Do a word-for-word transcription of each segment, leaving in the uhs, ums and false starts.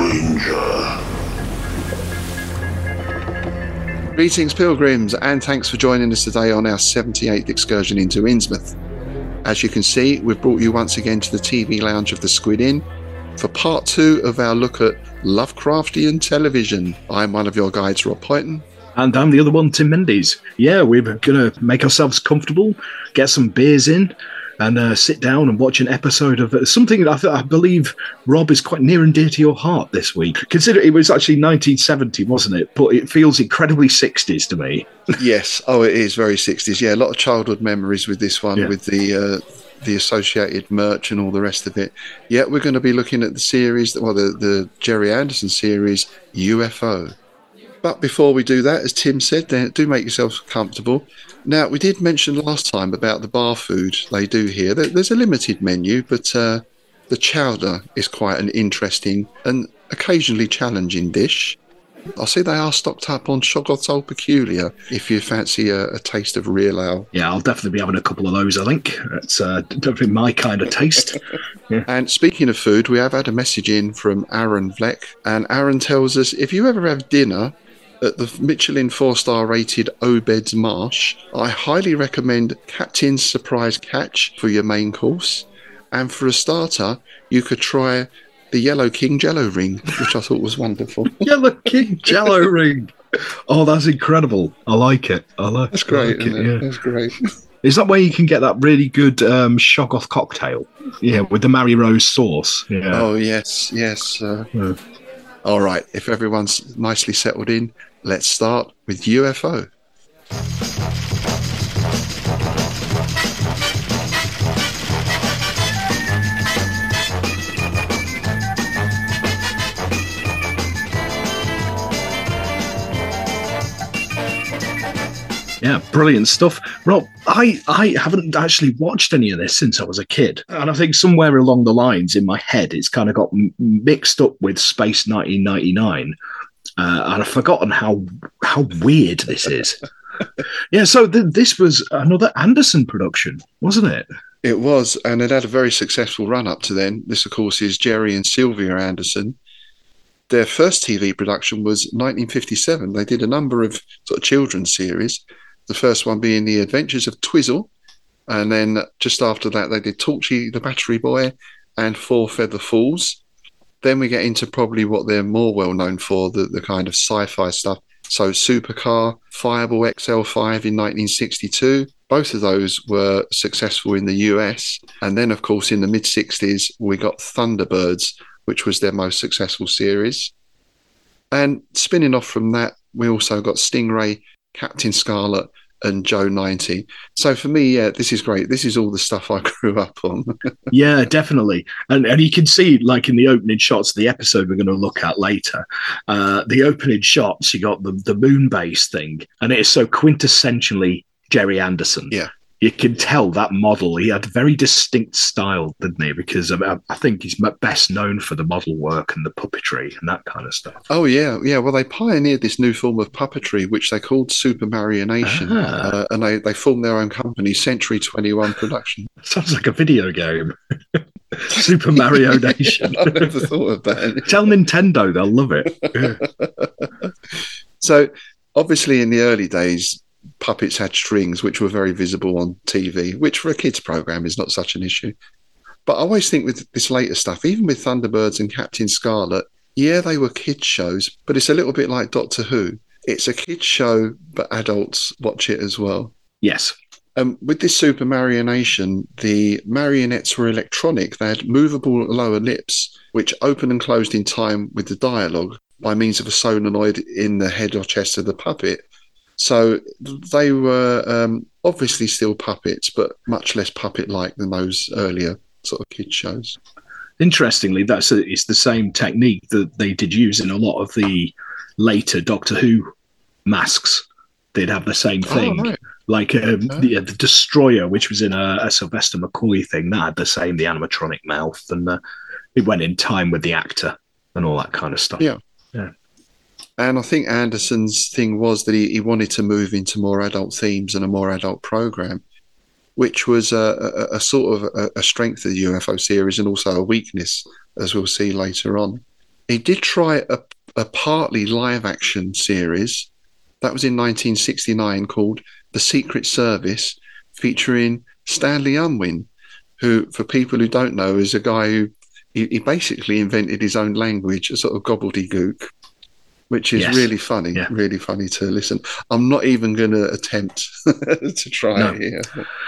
Danger. Greetings, pilgrims, and thanks for joining us today on our seventy-eighth excursion into Innsmouth. As you can see, we've brought you once again to the T V lounge of the Squid Inn for part two of our look at Lovecraftian television. I'm one of your guides, Rob Poyton. And I'm the other one, Tim Mendes. Yeah, we're going to make ourselves comfortable, get some beers in, and uh, sit down and watch an episode of uh, something that I, th- I believe, Rob, is quite near and dear to your heart this week. Consider it was actually nineteen seventy, wasn't it? But it feels incredibly sixties to me. Yes. Oh, it is very sixties. Yeah, a lot of childhood memories with this one, yeah. with the uh, the associated merch and all the rest of it. Yeah, we're going to be looking at the series, well, the, the Gerry Anderson series, U F O. But before we do that, as Tim said, do make yourselves comfortable. Now, we did mention last time about the bar food they do here. There's a limited menu, but uh, the chowder is quite an interesting and occasionally challenging dish. I see they are stocked up on Shoggoth's Old Peculiar if you fancy a, a taste of real ale. Yeah, I'll definitely be having a couple of those, I think. It's uh, definitely my kind of taste. Yeah. And speaking of food, we have had a message in from Aaron Vleck, and Aaron tells us, if you ever have dinner at the Michelin four-star rated Obed's Marsh, I highly recommend Captain's Surprise Catch for your main course. And for a starter, you could try the Yellow King Jello Ring, which I thought was wonderful. Yellow King Jello Ring! Oh, that's incredible. I like it. I like, that's great, I like isn't it. it? Yeah. That's great. Is that where you can get that really good um, Shoggoth cocktail? Yeah, with the Mary Rose sauce. Yeah. Oh, yes, yes. Uh, yeah. All right, if everyone's nicely settled in, let's start with U F O. Yeah, brilliant stuff. Rob, I, I haven't actually watched any of this since I was a kid. And I think somewhere along the lines in my head, it's kind of got m- mixed up with Space nineteen ninety-nine. Uh, and I've forgotten how how weird this is. Yeah, so th- this was another Anderson production, wasn't it? It was, and it had a very successful run up to then. This, of course, is Gerry and Sylvia Anderson. Their first T V production was nineteen fifty-seven. They did a number of sort of children's series. The first one being The Adventures of Twizzle. And then just after that, they did Torchy the Battery Boy and Four Feather Falls. Then we get into probably what they're more well known for, the, the kind of sci-fi stuff. So Supercar, Fireball X L five in nineteen sixty-two. Both of those were successful in the U S. And then, of course, in the mid-sixties, we got Thunderbirds, which was their most successful series. And spinning off from that, we also got Stingray, Captain Scarlet, and Joe ninety. So for me, yeah, this is great. This is all the stuff I grew up on. Yeah, definitely. And and you can see, like in the opening shots of the episode we're going to look at later, uh, the opening shots, you got the, the moon base thing, and it is so quintessentially Gerry Anderson. Yeah. You can tell that model. He had a very distinct style, didn't he? Because I, I think he's best known for the model work and the puppetry and that kind of stuff. Oh, yeah. Yeah, well, they pioneered this new form of puppetry, which they called Super Marionation. Ah. Uh, and they, they formed their own company, Century twenty-one Production. Sounds like a video game. Super Mario Nation. I never thought of that. Tell Nintendo, they'll love it. So, obviously, in the early days, puppets had strings which were very visible on T V, which for a kids program is not such an issue. But I always think with this later stuff, even with Thunderbirds and Captain Scarlet, yeah, they were kids shows, but it's a little bit like Doctor Who. It's a kids show, but adults watch it as well. Yes. Um, with this Super Marionation, the marionettes were electronic. They had movable lower lips, which opened and closed in time with the dialogue by means of a solenoid in the head or chest of the puppet. So they were um, obviously still puppets, but much less puppet-like than those earlier sort of kids shows. Interestingly, that's a, it's the same technique that they did use in a lot of the later Doctor Who masks. They'd have the same thing. Oh, right. Like um, oh. the, the Destroyer, which was in a, a Sylvester McCoy thing, that had the same, the animatronic mouth, and uh, it went in time with the actor and all that kind of stuff. Yeah. Yeah. And I think Anderson's thing was that he, he wanted to move into more adult themes and a more adult program, which was a, a, a sort of a, a strength of the U F O series and also a weakness, as we'll see later on. he did try a, a partly live-action series. That was in nineteen sixty-nine, called The Secret Service, featuring Stanley Unwin, who, for people who don't know, is a guy who he, he basically invented his own language, a sort of gobbledygook, which is yes. really funny, yeah. really funny to listen. I'm not even going to attempt to try no. it here.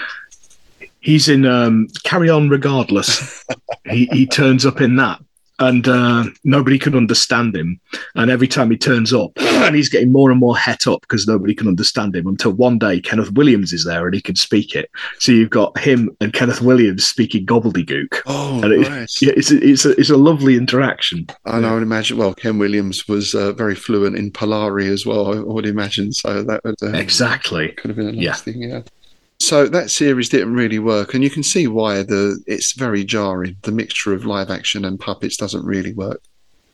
He's in um, Carry On Regardless. he, he turns up in that, and uh, nobody can understand him. And every time he turns up, and he's getting more and more het up because nobody can understand him, until one day Kenneth Williams is there and he can speak it. So you've got him and Kenneth Williams speaking gobbledygook. Oh, and it, nice. Yeah, it's, it's, a, it's a lovely interaction. And I would imagine, well, Ken Williams was uh, very fluent in Polari as well, I would imagine. So that would um, exactly could have been a nice yeah. thing, yeah. So that series didn't really work, and you can see why. The it's very jarring. The mixture of live action and puppets doesn't really work.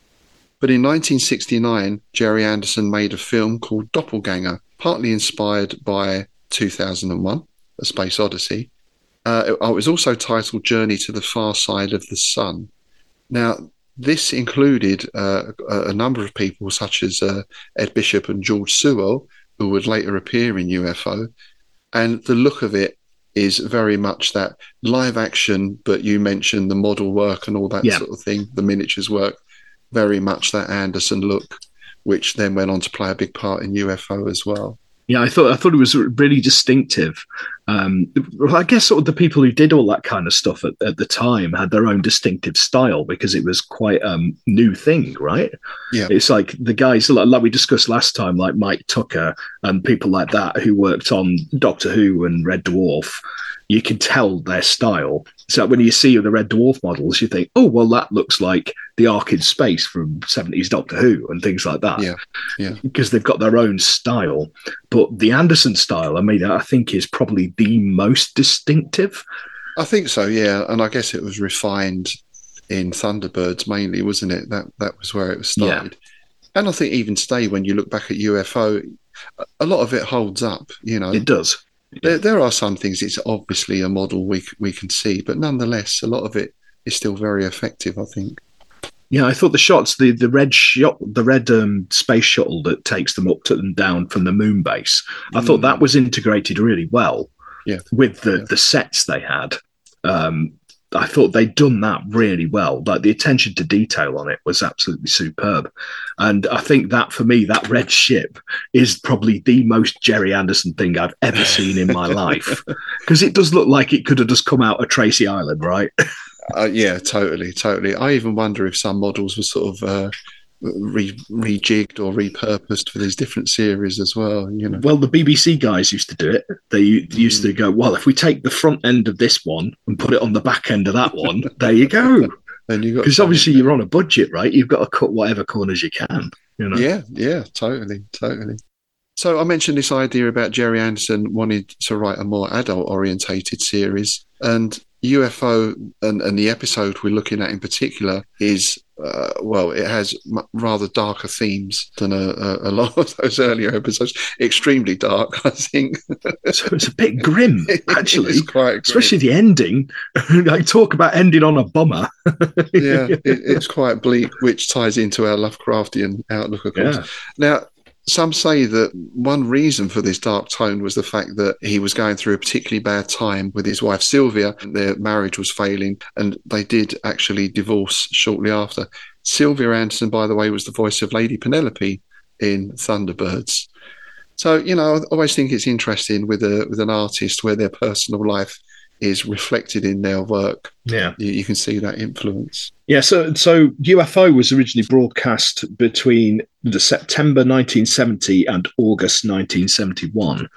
But in nineteen sixty-nine, Gerry Anderson made a film called Doppelganger, partly inspired by two thousand one, A Space Odyssey. Uh, it, it was also titled Journey to the Far Side of the Sun. Now, this included uh, a, a number of people, such as uh, Ed Bishop and George Sewell, who would later appear in U F O. And the look of it is very much that live action, but you mentioned the model work and all that yeah. sort of thing, the miniatures work, very much that Anderson look, which then went on to play a big part in U F O as well. Yeah, I thought I thought it was really distinctive. Um, I guess sort of the people who did all that kind of stuff at, at the time had their own distinctive style, because it was quite a um, new thing, right? Yeah, it's like the guys like, like we discussed last time, like Mike Tucker and people like that who worked on Doctor Who and Red Dwarf. You can tell their style. So when you see the Red Dwarf models, you think, oh, well, that looks like the Ark in Space from seventies Doctor Who and things like that. Yeah, yeah. Because they've got their own style. But the Anderson style, I mean, I think is probably the most distinctive. I think so, yeah. And I guess it was refined in Thunderbirds mainly, wasn't it? That that was where it was started. Yeah. And I think even today, when you look back at U F O, a lot of it holds up, you know. It does. There, there are some things, it's obviously a model we we can see, but nonetheless, a lot of it is still very effective, I think. Yeah, I thought the shots, the, the red shot, the red um, space shuttle that takes them up to and down from the moon base, I mm. thought that was integrated really well yeah. with the, yeah. the sets they had. Um, I thought they'd done that really well. Like the attention to detail on it was absolutely superb. And I think that for me, that red ship is probably the most Gerry Anderson thing I've ever seen in my life. Because it does look like it could have just come out of Tracy Island, right? uh, yeah, totally, totally. I even wonder if some models were sort of uh, re- rejigged or repurposed for these different series as well. You know. Well, the B B C guys used to do it. They used mm. to go, well, if we take the front end of this one and put it on the back end of that one, there you go. Because obviously you're on a budget, right? You've got to cut whatever corners you can. You know? Yeah, yeah, totally, totally. So I mentioned this idea about Gerry Anderson wanted to write a more adult-orientated series, and U F O and, and the episode we're looking at in particular is, uh, well, it has m- rather darker themes than a, a, a lot of those earlier episodes. Extremely dark, I think. So it's a bit grim, actually. It's quite grim. Especially the ending. Like, talk about ending on a bummer. Yeah, it, it's quite bleak, which ties into our Lovecraftian outlook, of course. Yeah. Now, some say that one reason for this dark tone was the fact that he was going through a particularly bad time with his wife Sylvia. Their marriage was failing, and they did actually divorce shortly after. Sylvia Anderson, by the way, was the voice of Lady Penelope in Thunderbirds. So, you know, I always think it's interesting with a with an artist where their personal life is reflected in their work. Yeah, you, you can see that influence. Yeah, so so U F O was originally broadcast between the September nineteen seventy and August nineteen seventy-one.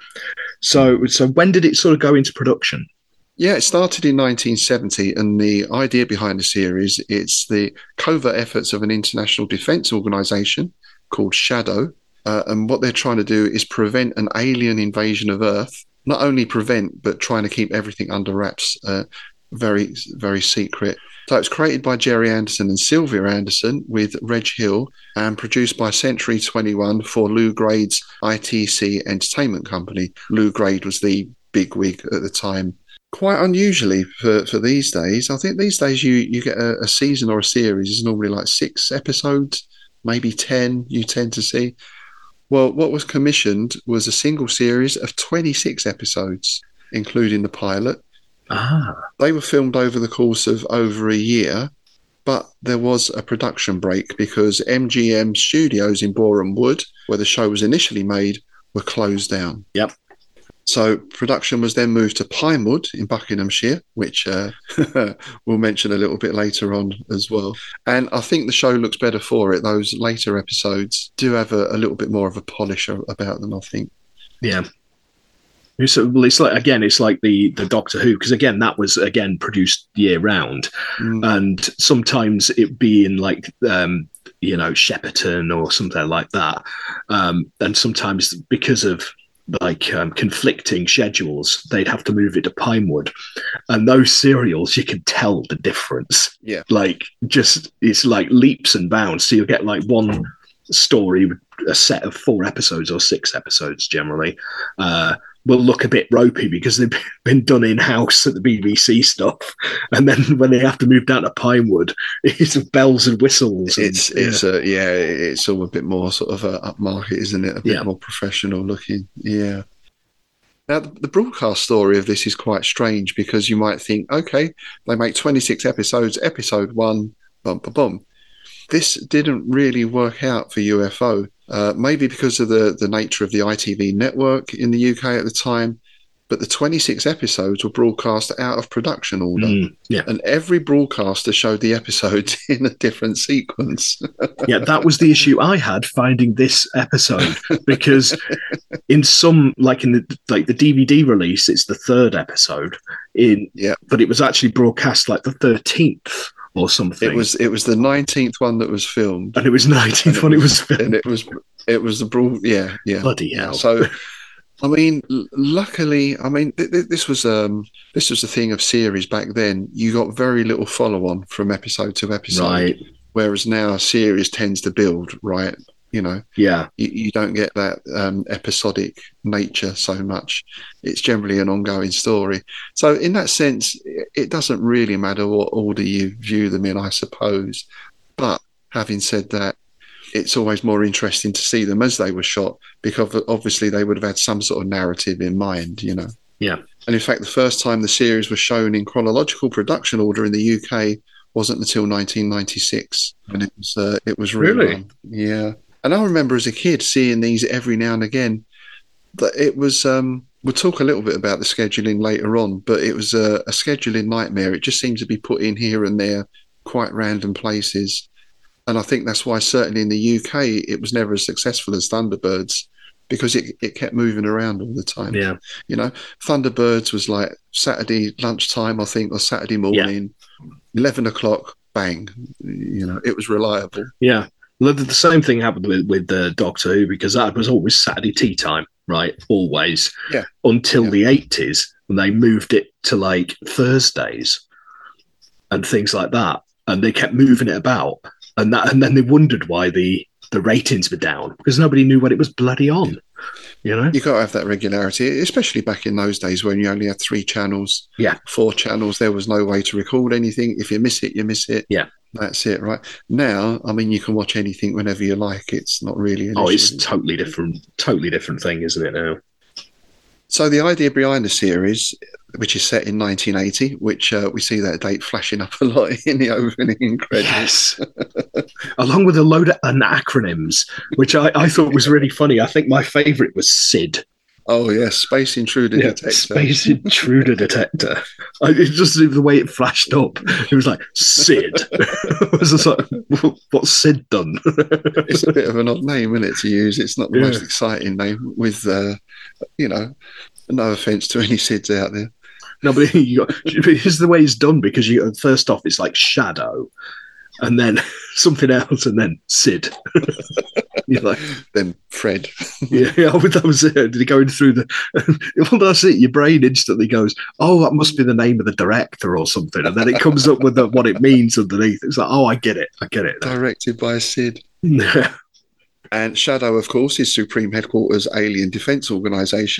So so when did it sort of go into production? Yeah, it started in nineteen seventy, and the idea behind the series, it's the covert efforts of an international defence organisation called Shadow, uh, and what they're trying to do is prevent an alien invasion of Earth. Not only prevent, but trying to keep everything under wraps, uh, very, very secret. So it's created by Gerry Anderson and Sylvia Anderson with Reg Hill, and produced by Century twenty-one for Lou Grade's I T C Entertainment Company. Lou Grade was the bigwig at the time. quite unusually for, for these days. I think these days you, you get a, a season or a series is normally like six episodes, maybe ten you tend to see. Well, what was commissioned was a single series of twenty-six episodes, including the pilot. Ah. They were filmed over the course of over a year, but there was a production break because M G M Studios in Boreham Wood, where the show was initially made, were closed down. Yep. So production was then moved to Pinewood in Buckinghamshire, which uh, we'll mention a little bit later on as well. And I think the show looks better for it. Those later episodes do have a, a little bit more of a polish about them, I think. Yeah. So, well, it's like, again, it's like the, the Doctor Who, because again, that was, again, produced year round. Mm. And sometimes it be in like, um, you know, Shepperton or something like that. Um, and sometimes because of like um, conflicting schedules, they'd have to move it to Pinewood. And those serials, you can tell the difference. Yeah. Like, just, it's like leaps and bounds. So you'll get like one story, a set of four episodes or six episodes generally, uh, will look a bit ropey because they've been done in-house at the B B C stuff. And then when they have to move down to Pinewood, it's bells and whistles. And, it's, it's, yeah. A, yeah, it's all a bit more sort of a upmarket, isn't it? A bit yeah. more professional looking. Yeah. Now, the, the broadcast story of this is quite strange because you might think, okay, they make twenty-six episodes, episode one, bum, bum, bum. This didn't really work out for U F O. Uh, maybe because of the, the nature of the I T V network in the U K at the time, but the twenty-six episodes were broadcast out of production order. Mm, yeah. And every broadcaster showed the episodes in a different sequence. Yeah, that was the issue I had finding this episode, because in some, like in the like the D V D release, it's the third episode, in, yeah. but it was actually broadcast like the thirteenth. Or something. It was it was the nineteenth one that was filmed, and it was nineteenth one it was filmed, and it was it was the broad yeah yeah bloody hell. So, I mean, l- luckily, I mean th- th- this was um this was the thing of series back then. You got very little follow on from episode to episode, right? Whereas now a series tends to build, right? You know, yeah, you, you don't get that um, episodic nature so much. It's generally an ongoing story. So in that sense, it doesn't really matter what order you view them in, I suppose. But having said that, it's always more interesting to see them as they were shot, because obviously they would have had some sort of narrative in mind, you know. Yeah. And in fact, the first time the series was shown in chronological production order in the U K wasn't until nineteen ninety-six when it was uh, it was rerun. Really? Yeah. And I remember as a kid seeing these every now and again. That it was, um, we'll talk a little bit about the scheduling later on, but it was a, a scheduling nightmare. It just seemed to be put in here and there, quite random places. And I think that's why certainly in the U K, it was never as successful as Thunderbirds, because it, it kept moving around all the time. Yeah. You know, Thunderbirds was like Saturday lunchtime, I think, or Saturday morning, yeah. eleven o'clock, bang. You know, it was reliable. Yeah. The same thing happened with, with the uh, Doctor Who, because that was always Saturday tea time, right? Always. Yeah. Until yeah. the eighties, when they moved it to like Thursdays and things like that. And they kept moving it about. And that, and then they wondered why the, the ratings were down, because nobody knew what it was bloody on. You know? You got to have that regularity, especially back in those days when you only had three channels, yeah, four channels. There was no way to record anything. If you miss it, you miss it. Yeah. That's it, right? Now, I mean, you can watch anything whenever you like. It's not really an Oh, issue. It's totally different, totally different thing, isn't it now? So the idea behind the series, which is set in nineteen eighty, which uh, we see that date flashing up a lot in the opening credits. Yes. Along with a load of acronyms, which I, I thought was really funny. I think my favourite was S I D. Oh, yeah, Space Intruder yeah, Detector. Space Intruder Detector. I, it just the way it flashed up. It was like, S I D. I was just like, what's S I D done? It's a bit of an odd name, isn't it, to use? It's not the yeah. most exciting name with, uh, you know, no offence to any S I Ds out there. No, but you got, it's the way it's done, because you first off, it's like Shadow, and then something else, and then Sid. You're like, then Fred. yeah, yeah, that was it. Did he going through the? Well, that's it. Your brain instantly goes, "Oh, that must be the name of the director or something," and then it comes up with the, what it means underneath. It's like, "Oh, I get it. I get it." Directed by Sid. Yeah. And Shadow, of course, is Supreme Headquarters Alien Defense Organization.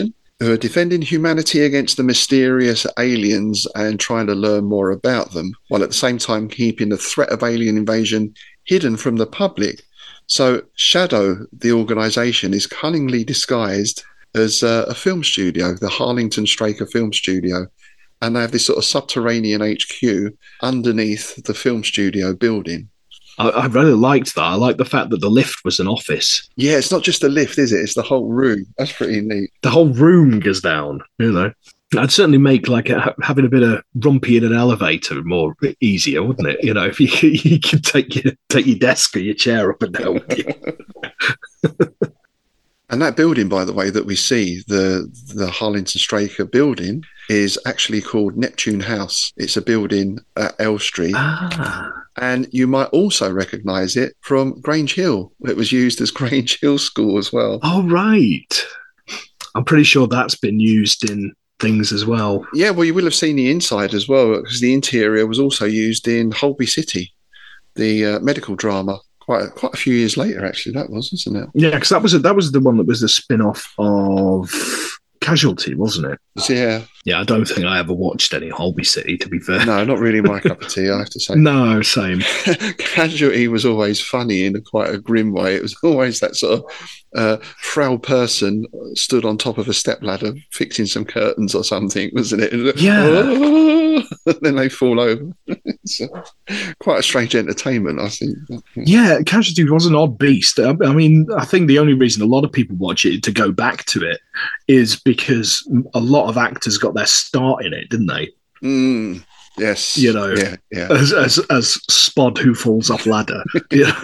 who are defending humanity against the mysterious aliens and trying to learn more about them, while at the same time keeping the threat of alien invasion hidden from the public. So Shadow, the organisation, is cunningly disguised as uh, a film studio, the Harlington Straker Film Studio, and they have this sort of subterranean H Q underneath the film studio building. I, I really liked that. I like the fact that the lift was an office. Yeah, it's not just a lift, is it? It's the whole room. That's pretty neat. The whole room goes down, you know. I'd certainly make like a, having a bit of rumpy in an elevator more easier, wouldn't it? You know, if you you could take your take your desk or your chair up and down with you. And that building, by the way, that we see, the the Harlington Straker building, is actually called Neptune House. It's a building at L Street. Ah. And you might also recognise it from Grange Hill. It was used as Grange Hill School as well. Oh, right. I'm pretty sure that's been used in things as well. Yeah, well, you will have seen the inside as well, because the interior was also used in Holby City, the uh, medical drama. Quite a, quite a few years later, actually, that was, isn't it? Yeah, because that was a, that was the one that was the spin-off of Casualty, wasn't it? Yeah. Yeah, I don't think I ever watched any Holby City, to be fair. No, not really my cup of tea, I have to say. No, same. Casualty was always funny in a quite a grim way. It was always that sort of uh, frail person stood on top of a stepladder fixing some curtains or something, wasn't it? Yeah. Oh, then they fall over. It's uh, quite a strange entertainment, I think. Yeah, Casualty was an odd beast. I, I mean, I think the only reason a lot of people watch it to go back to it is because a lot of actors got their start in it, didn't they? Mm, yes. You know, yeah, yeah. As, as as Spod who falls off ladder. Yeah,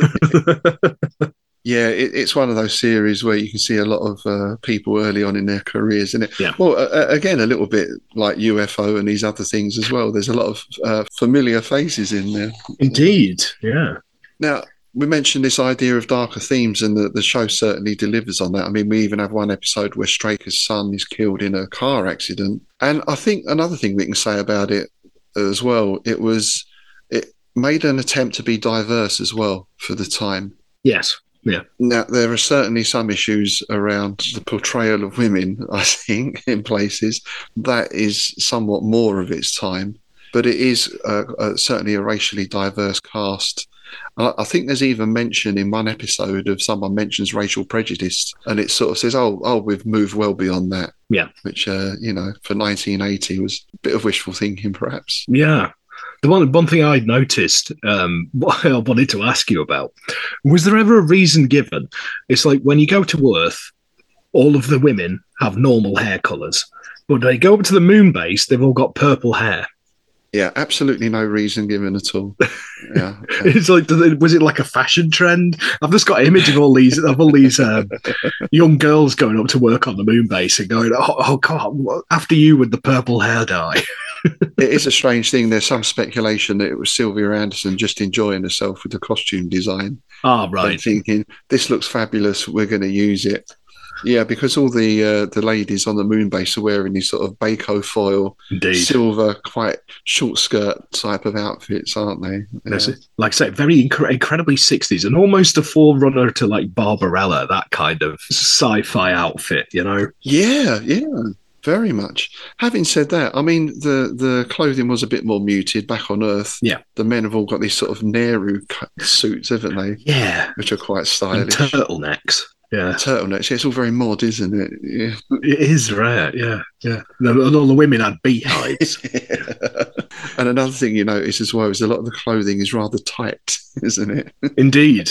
yeah it, it's one of those series where you can see a lot of uh, people early on in their careers, isn't it? Yeah. Well, uh, again, a little bit like U F O and these other things as well. There's a lot of uh, familiar faces in there. Indeed, yeah. Now, we mentioned this idea of darker themes, and the, the show certainly delivers on that. I mean, we even have one episode where Straker's son is killed in a car accident. And I think another thing we can say about it as well, it was, it made an attempt to be diverse as well for the time. Yes, yeah. Now, there are certainly some issues around the portrayal of women, I think, in places. That is somewhat more of its time. But it is uh, uh, certainly a racially diverse cast. I think there's even mention in one episode of someone mentions racial prejudice, and it sort of says, oh, oh, we've moved well beyond that. Yeah. Which, uh, you know, for nineteen eighty was a bit of wishful thinking, perhaps. Yeah. The one one thing I'd noticed, um, what I wanted to ask you about, was there ever a reason given? It's like when you go to Earth, all of the women have normal hair colours, but they go up to the moon base, they've all got purple hair. Yeah, absolutely no reason given at all. Yeah, yeah. It's like, was it like a fashion trend? I've just got an image of all these of all these um, young girls going up to work on the moon base and going, "Oh, oh God, after you with the purple hair dye." It is a strange thing. There's some speculation that it was Sylvia Anderson just enjoying herself with the costume design. Ah, oh, right. And thinking, this looks fabulous, we're going to use it. Yeah, because all the uh, the ladies on the moon base are wearing these sort of Baco foil, Indeed. silver, quite short skirt type of outfits, aren't they? Yeah. Like I say, very inc- incredibly sixties and almost a forerunner to like Barbarella, that kind of sci-fi outfit, you know? Yeah, yeah, very much. Having said that, I mean, the, the clothing was a bit more muted back on Earth. Yeah. The men have all got these sort of Nehru suits, haven't they? Yeah. Which are quite stylish. And turtlenecks. Yeah, turtlenecks. Yeah, it's all very mod, isn't it? Yeah, it is rare. Yeah, yeah. And all the women had beehives. Yeah. And another thing you notice as well is a lot of the clothing is rather tight, isn't it? Indeed,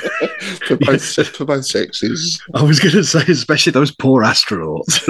for both yeah. for both sexes. I was going to say, especially those poor astronauts.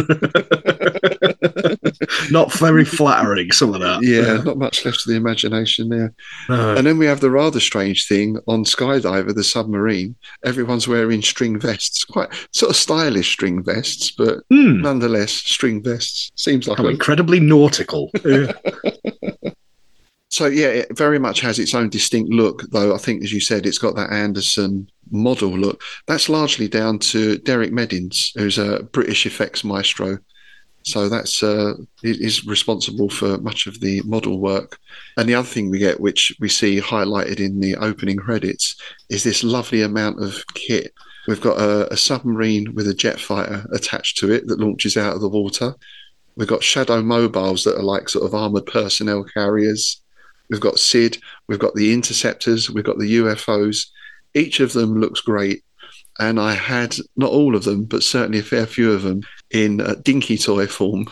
Not very flattering, some of that. Yeah, not much left to the imagination there. No. And then we have the rather strange thing on Skydiver, the submarine. Everyone's wearing string vests, quite sort of stylish string vests, but mm. nonetheless, string vests. Seems like oh, a... incredibly nautical. Yeah. So, yeah, it very much has its own distinct look, though I think, as you said, it's got that Anderson model look. That's largely down to Derek Meddings, who's a British effects maestro. So that's uh, is responsible for much of the model work. And the other thing we get, which we see highlighted in the opening credits, is this lovely amount of kit. We've got a, a submarine with a jet fighter attached to it that launches out of the water. We've got Shadow mobiles that are like sort of armoured personnel carriers. We've got Sid. We've got the interceptors. We've got the U F Os. Each of them looks great. And I had, not all of them, but certainly a fair few of them in uh, dinky toy form.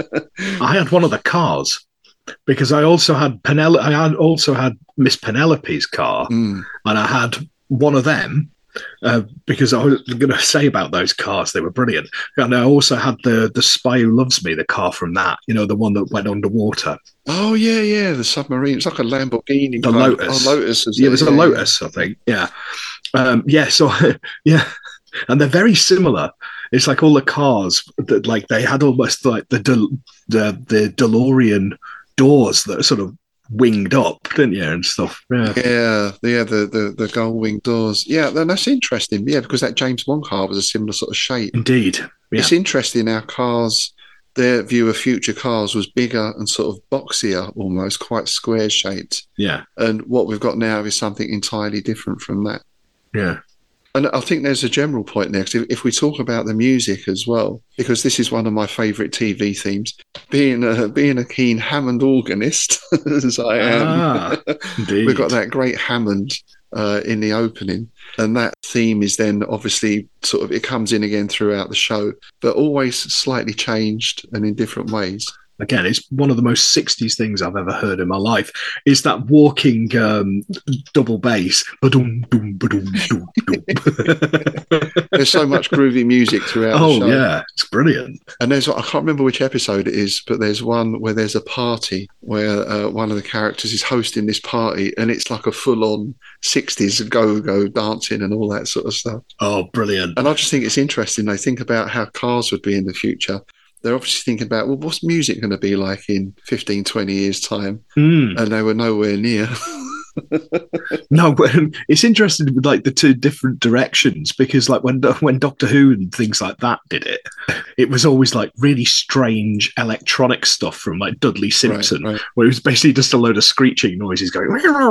I had one of the cars because I also had Penel- I had also had Miss Penelope's car, mm. and I had one of them uh, because I was going to say about those cars, they were brilliant. And I also had the the Spy Who Loves Me, the car from that, you know, the one that went underwater. Oh, yeah, yeah, the submarine. It's like a Lamborghini. The Lotus. Of, oh, Lotus. Yeah, it was yeah, a Lotus, yeah. I think. Yeah. Um, yeah, so, yeah. And they're very similar. It's like all the cars, that, like they had almost like the, De- the the DeLorean doors that are sort of winged up, didn't you, and stuff. Yeah, yeah, yeah the, the, the gull wing doors. Yeah, that's interesting. Yeah, because that James Bond car was a similar sort of shape. Indeed. Yeah. It's interesting how cars, their view of future cars was bigger and sort of boxier, almost quite square shaped. Yeah. And what we've got now is something entirely different from that. Yeah. And I think there's a general point there, because if, if we talk about the music as well, because this is one of my favourite T V themes, being a, being a keen Hammond organist, as I am, ah, we've got that great Hammond uh, in the opening. And that theme is then obviously sort of, it comes in again throughout the show, but always slightly changed and in different ways. Again, it's one of the most sixties things I've ever heard in my life. Is that walking um, double bass. Ba-dum, dum, ba-dum, dum, dum. There's so much groovy music throughout oh, the show. Oh, yeah. It's brilliant. And there's, I can't remember which episode it is, but there's one where there's a party where uh, one of the characters is hosting this party, and it's like a full-on sixties go-go dancing and all that sort of stuff. Oh, brilliant. And I just think it's interesting. They think about how cars would be in the future. They're obviously thinking about, well, what's music going to be like in fifteen, twenty years' time? Mm. And they were nowhere near. No, but it's interesting with like the two different directions, because like when when Doctor Who and things like that did it, it was always like really strange electronic stuff from like Dudley Simpson, right, right. where it was basically just a load of screeching noises going.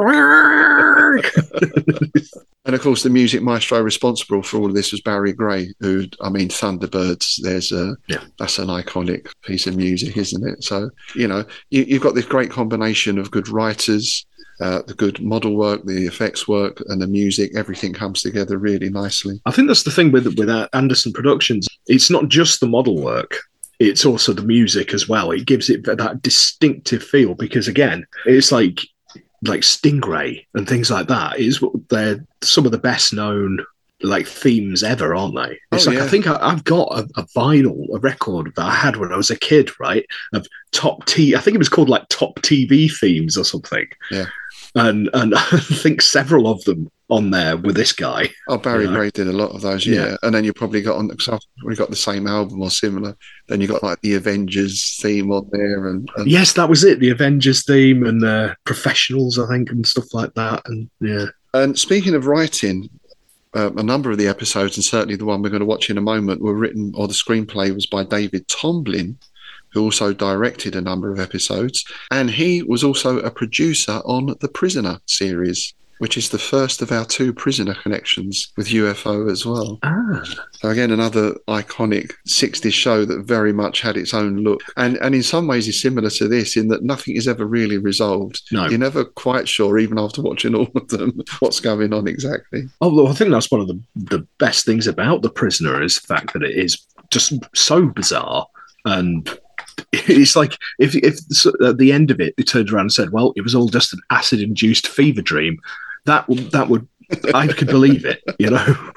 And of course, the music maestro responsible for all of this was Barry Gray, who, I mean, Thunderbirds, there's a, yeah. that's an iconic piece of music, isn't it? So, you know, you, you've got this great combination of good writers, uh, the good model work, the effects work, and the music. Everything comes together really nicely. I think that's the thing with, with Anderson Productions. It's not just the model work. It's also the music as well. It gives it that distinctive feel, because, again, it's like... like Stingray and things like that is they're some of the best known like themes ever, aren't they? It's oh, like yeah. I think I, I've got a, a vinyl, a record that I had when I was a kid, right? Of top T, I think it was called like Top T V Themes or something. Yeah, and and I think several of them on there with this guy. Oh, Barry you know? Gray did a lot of those, yeah. yeah. And then you probably got on, because we got the same album or similar. Then you got like the Avengers theme on there, and, and yes, that was it. The Avengers theme and uh, Professionals, I think, and stuff like that. And yeah. And speaking of writing, uh, a number of the episodes, and certainly the one we're going to watch in a moment, were written, or the screenplay was by David Tomblin, who also directed a number of episodes, and he was also a producer on the Prisoner series, which is the first of our two Prisoner connections with U F O as well. Ah. So again, another iconic sixties show that very much had its own look. And and in some ways is similar to this, in that nothing is ever really resolved. No. You're never quite sure, even after watching all of them, what's going on exactly. Although I think that's one of the, the best things about The Prisoner is the fact that it is just so bizarre. And it's like if, if at the end of it, they turned around and said, well, it was all just an acid-induced fever dream. That that would, I could believe it, you know.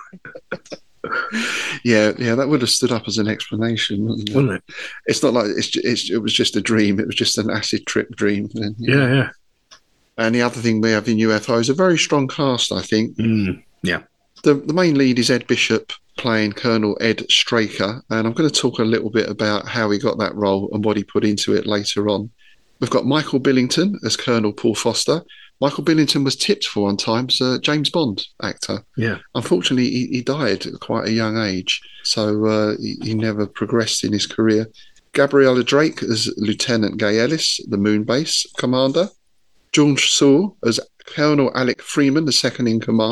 Yeah, yeah, that would have stood up as an explanation, wouldn't it? Wouldn't it? It's not like it's, it's it was just a dream. It was just an acid trip dream. Then, yeah, know. yeah. And the other thing we have in U F O is a very strong cast, I think. Mm, yeah. The the main lead is Ed Bishop, playing Colonel Ed Straker, and I'm going to talk a little bit about how he got that role and what he put into it later on. We've got Michael Billington as Colonel Paul Foster. Michael Billington was tipped for one time as a James Bond actor. Yeah. Unfortunately, he, he died at quite a young age, so uh, he, he never progressed in his career. Gabriella Drake as Lieutenant Gay Ellis, the Moon Base commander. George Sewell as Colonel Alec Freeman, the second in command.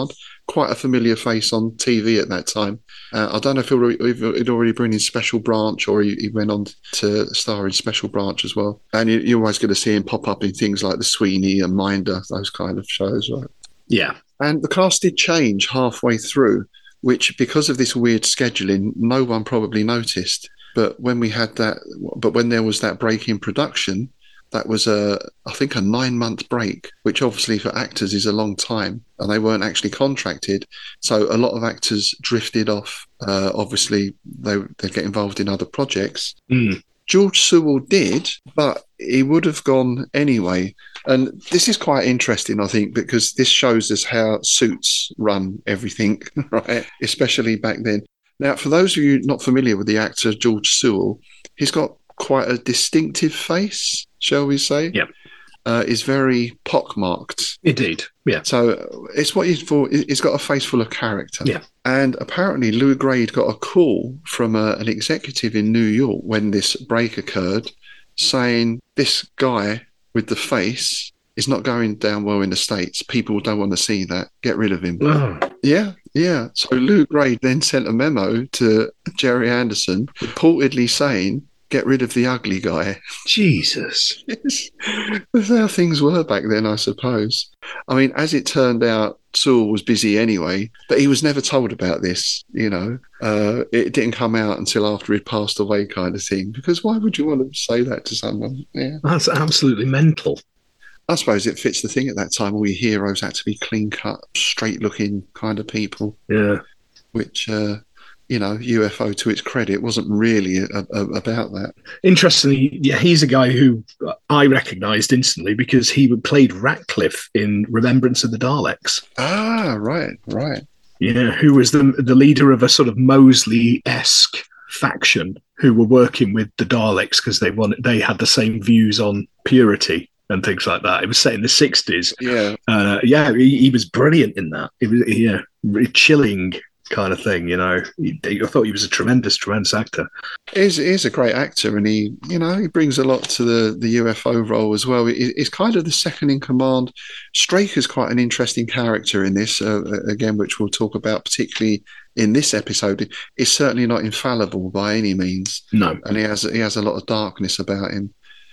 quite a familiar face on T V at that time. Uh, I don't know if he'd already been in Special Branch or he, he went on to star in Special Branch as well. And you, you're always going to see him pop up in things like The Sweeney and Minder, those kind of shows, right? Yeah. And the cast did change halfway through, which because of this weird scheduling, no one probably noticed. But when we had that, but when there was that break in production, that was a, I think, a nine-month break, which obviously for actors is a long time, and they weren't actually contracted. So a lot of actors drifted off. Uh, obviously, they they get involved in other projects. Mm. George Sewell did, but he would have gone anyway. And this is quite interesting, I think, because this shows us how suits run everything, right? Especially back then. Now, for those of you not familiar with the actor George Sewell, he's got quite a distinctive face, shall we say? Yeah. Uh, is very pockmarked. Indeed, yeah. So it's what he's for. He's got a face full of character. Yeah. And apparently Lou Grade got a call from a, an executive in New York when this break occurred saying this guy with the face is not going down well in the States. People don't want to see that. Get rid of him. Oh. Yeah, yeah. So Lou Grade then sent a memo to Jerry Anderson reportedly saying, get rid of the ugly guy. Jesus. Yes. That's how things were back then, I suppose. I mean, as it turned out, Sewell was busy anyway, but he was never told about this, you know. Uh, it didn't come out until after he'd passed away kind of thing, because why would you want to say that to someone? Yeah. That's absolutely mental. I suppose it fits the thing at that time. All your heroes had to be clean-cut, straight-looking kind of people. Yeah. Which... Uh, you know, U F O, to its credit, wasn't really a, a, about that. Interestingly, yeah, he's a guy who I recognised instantly because he played Ratcliffe in Remembrance of the Daleks. Ah, right, right. Yeah, who was the the leader of a sort of Mosley-esque faction who were working with the Daleks because they wanted they had the same views on purity and things like that. It was set in the sixties. Yeah, uh, yeah, he, he was brilliant in that. It was yeah, really chilling kind of thing, you know. I thought he was a tremendous, tremendous actor. He's, he's a great actor, and he, you know, he brings a lot to the, the U F O role as well. He, he's kind of the second in command. Straker's quite an interesting character in this, uh, again, which we'll talk about particularly in this episode. He's certainly not infallible by any means. No, and he has he has a lot of darkness about him.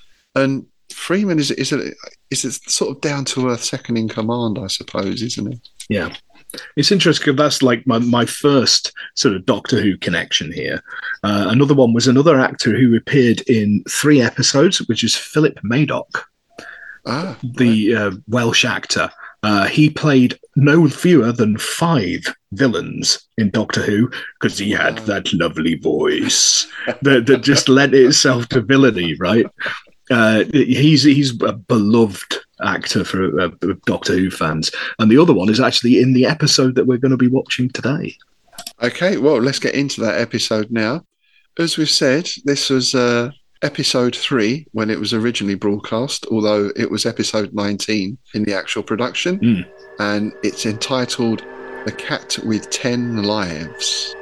And Freeman is is a is a sort of down to earth second in command, I suppose, isn't he? Yeah. It's interesting because that's like my, my first sort of Doctor Who connection here. Uh, another one was another actor who appeared in three episodes, which is Philip Madoc, ah, the uh, Welsh actor. Uh, he played no fewer than five villains in Doctor Who because he had that lovely voice that, that just lent itself to villainy, right? Uh, he's he's a beloved actor for uh, Doctor Who fans, and the other one is actually in the episode that we're going to be watching today. Okay, well, let's get into that episode now. As we've said, this was uh, episode three when it was originally broadcast, although it was episode nineteen in the actual production, mm. and it's entitled "The Cat with Ten Lives."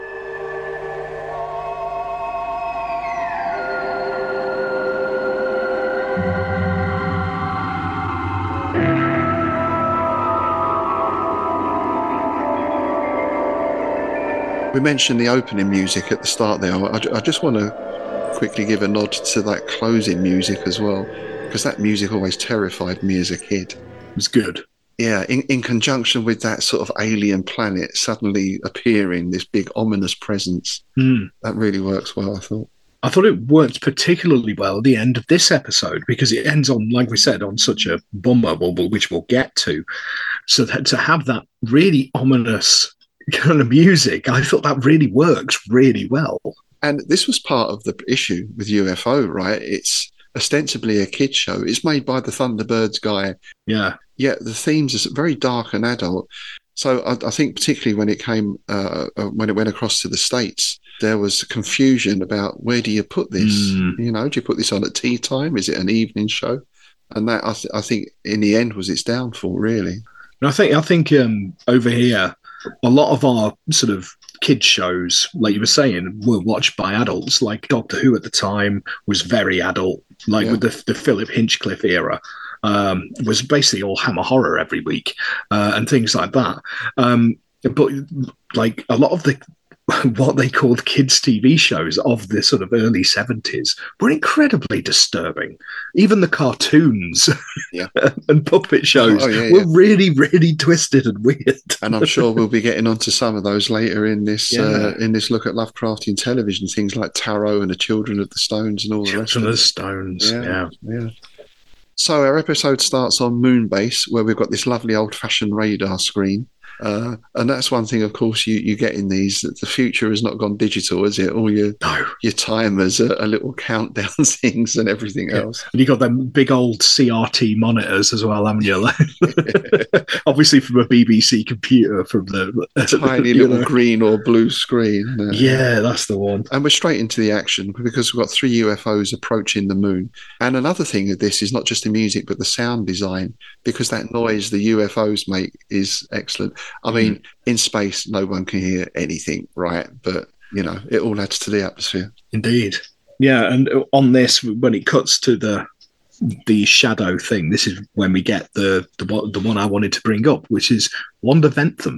We mentioned the opening music at the start there. I, I just want to quickly give a nod to that closing music as well, because that music always terrified me as a kid. It was good. Yeah, in, in conjunction with that sort of alien planet suddenly appearing, this big ominous presence. Mm. That really works well, I thought. I thought it worked particularly well at the end of this episode because it ends on, like we said, on such a bummer, which we'll get to. So that to have that really ominous kind of music, I thought that really works really well. And this was part of the issue with U F O, right? It's ostensibly a kid's show. It's made by the Thunderbirds guy. Yeah. Yet the themes are very dark and adult. So I, I think particularly when it came, uh, when it went across to the States, there was confusion about where do you put this? Mm. You know, do you put this on at tea time? Is it an evening show? And that, I, th- I think, in the end, was its downfall, really. And I think, I think um, over here, a lot of our sort of kids shows, like you were saying, were watched by adults. Like Doctor Who at the time was very adult, like yeah. with the, the Philip Hinchcliffe era. Um, was basically all Hammer horror every week uh, and things like that. Um, But like a lot of the what they called kids' T V shows of the sort of early seventies were incredibly disturbing. Even the cartoons yeah. and puppet shows oh, yeah, were yeah. really, really twisted and weird. And I'm sure we'll be getting onto some of those later in this yeah. uh, in this look at Lovecraftian television. Things like Tarot and the Children of the Stones and all the rest of it. Children of the Stones, yeah. yeah. yeah. So our episode starts on Moonbase, where we've got this lovely old-fashioned radar screen. Uh, and that's one thing, of course, you, you get in these, that the future has not gone digital, has it? All your no. your timers are, are little countdown things and everything yeah. else. And you got them big old C R T monitors as well, haven't you? Obviously from a B B C computer, from the tiny little know. green or blue screen. Uh, yeah, that's the one. And we're straight into the action because we've got three U F Os approaching the moon. And another thing of this is not just the music, but the sound design, because that noise the U F Os make is excellent. I mean, mm. in space, no one can hear anything, right? But, you know, it all adds to the atmosphere. Indeed. Yeah, and on this, when it cuts to the the shadow thing, this is when we get the the, the one I wanted to bring up, which is Wanda Ventham.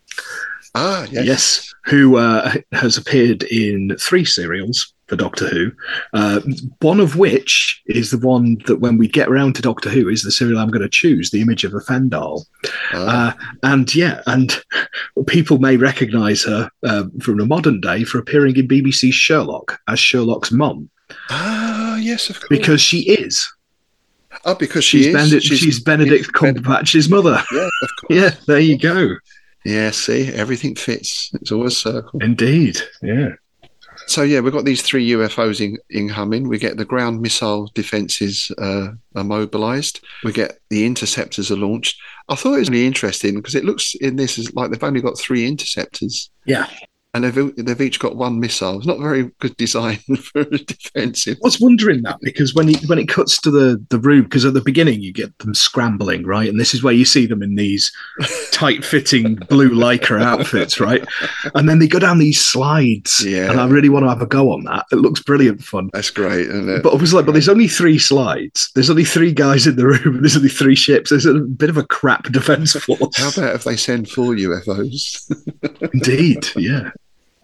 Ah, yes. Yes, who uh, has appeared in three serials for Doctor Who, uh, one of which is the one that when we get around to Doctor Who is the serial I'm going to choose, The Image of a Fendahl. Ah. Uh, and yeah, and people may recognise her uh, from the modern day for appearing in B B C's Sherlock as Sherlock's mum. Ah, yes, of course. Because she is. Oh, because she she's is. Benedict, she's, she's Benedict Cumberbatch's mother. Yeah, of course. Yeah, there you go. Yeah, see, everything fits. It's always circle. Indeed, yeah. So, yeah, we've got these three U F Os in, incoming. We get the ground missile defences uh, are mobilised. We get the interceptors are launched. I thought it was really interesting because it looks in this as like they've only got three interceptors. Yeah. And they've, they've each got one missile. It's not very good design for a defensive. I was wondering that because when it, when it cuts to the, the room, because at the beginning you get them scrambling, right? And this is where you see them in these tight-fitting blue Lycra outfits, right? And then they go down these slides. Yeah. And I really want to have a go on that. It looks brilliant fun. That's great, isn't it? But I was like, but there's only three slides. There's only three guys in the room. There's only three ships. There's a bit of a crap defence force. How about if they send four U F Os? Indeed, yeah.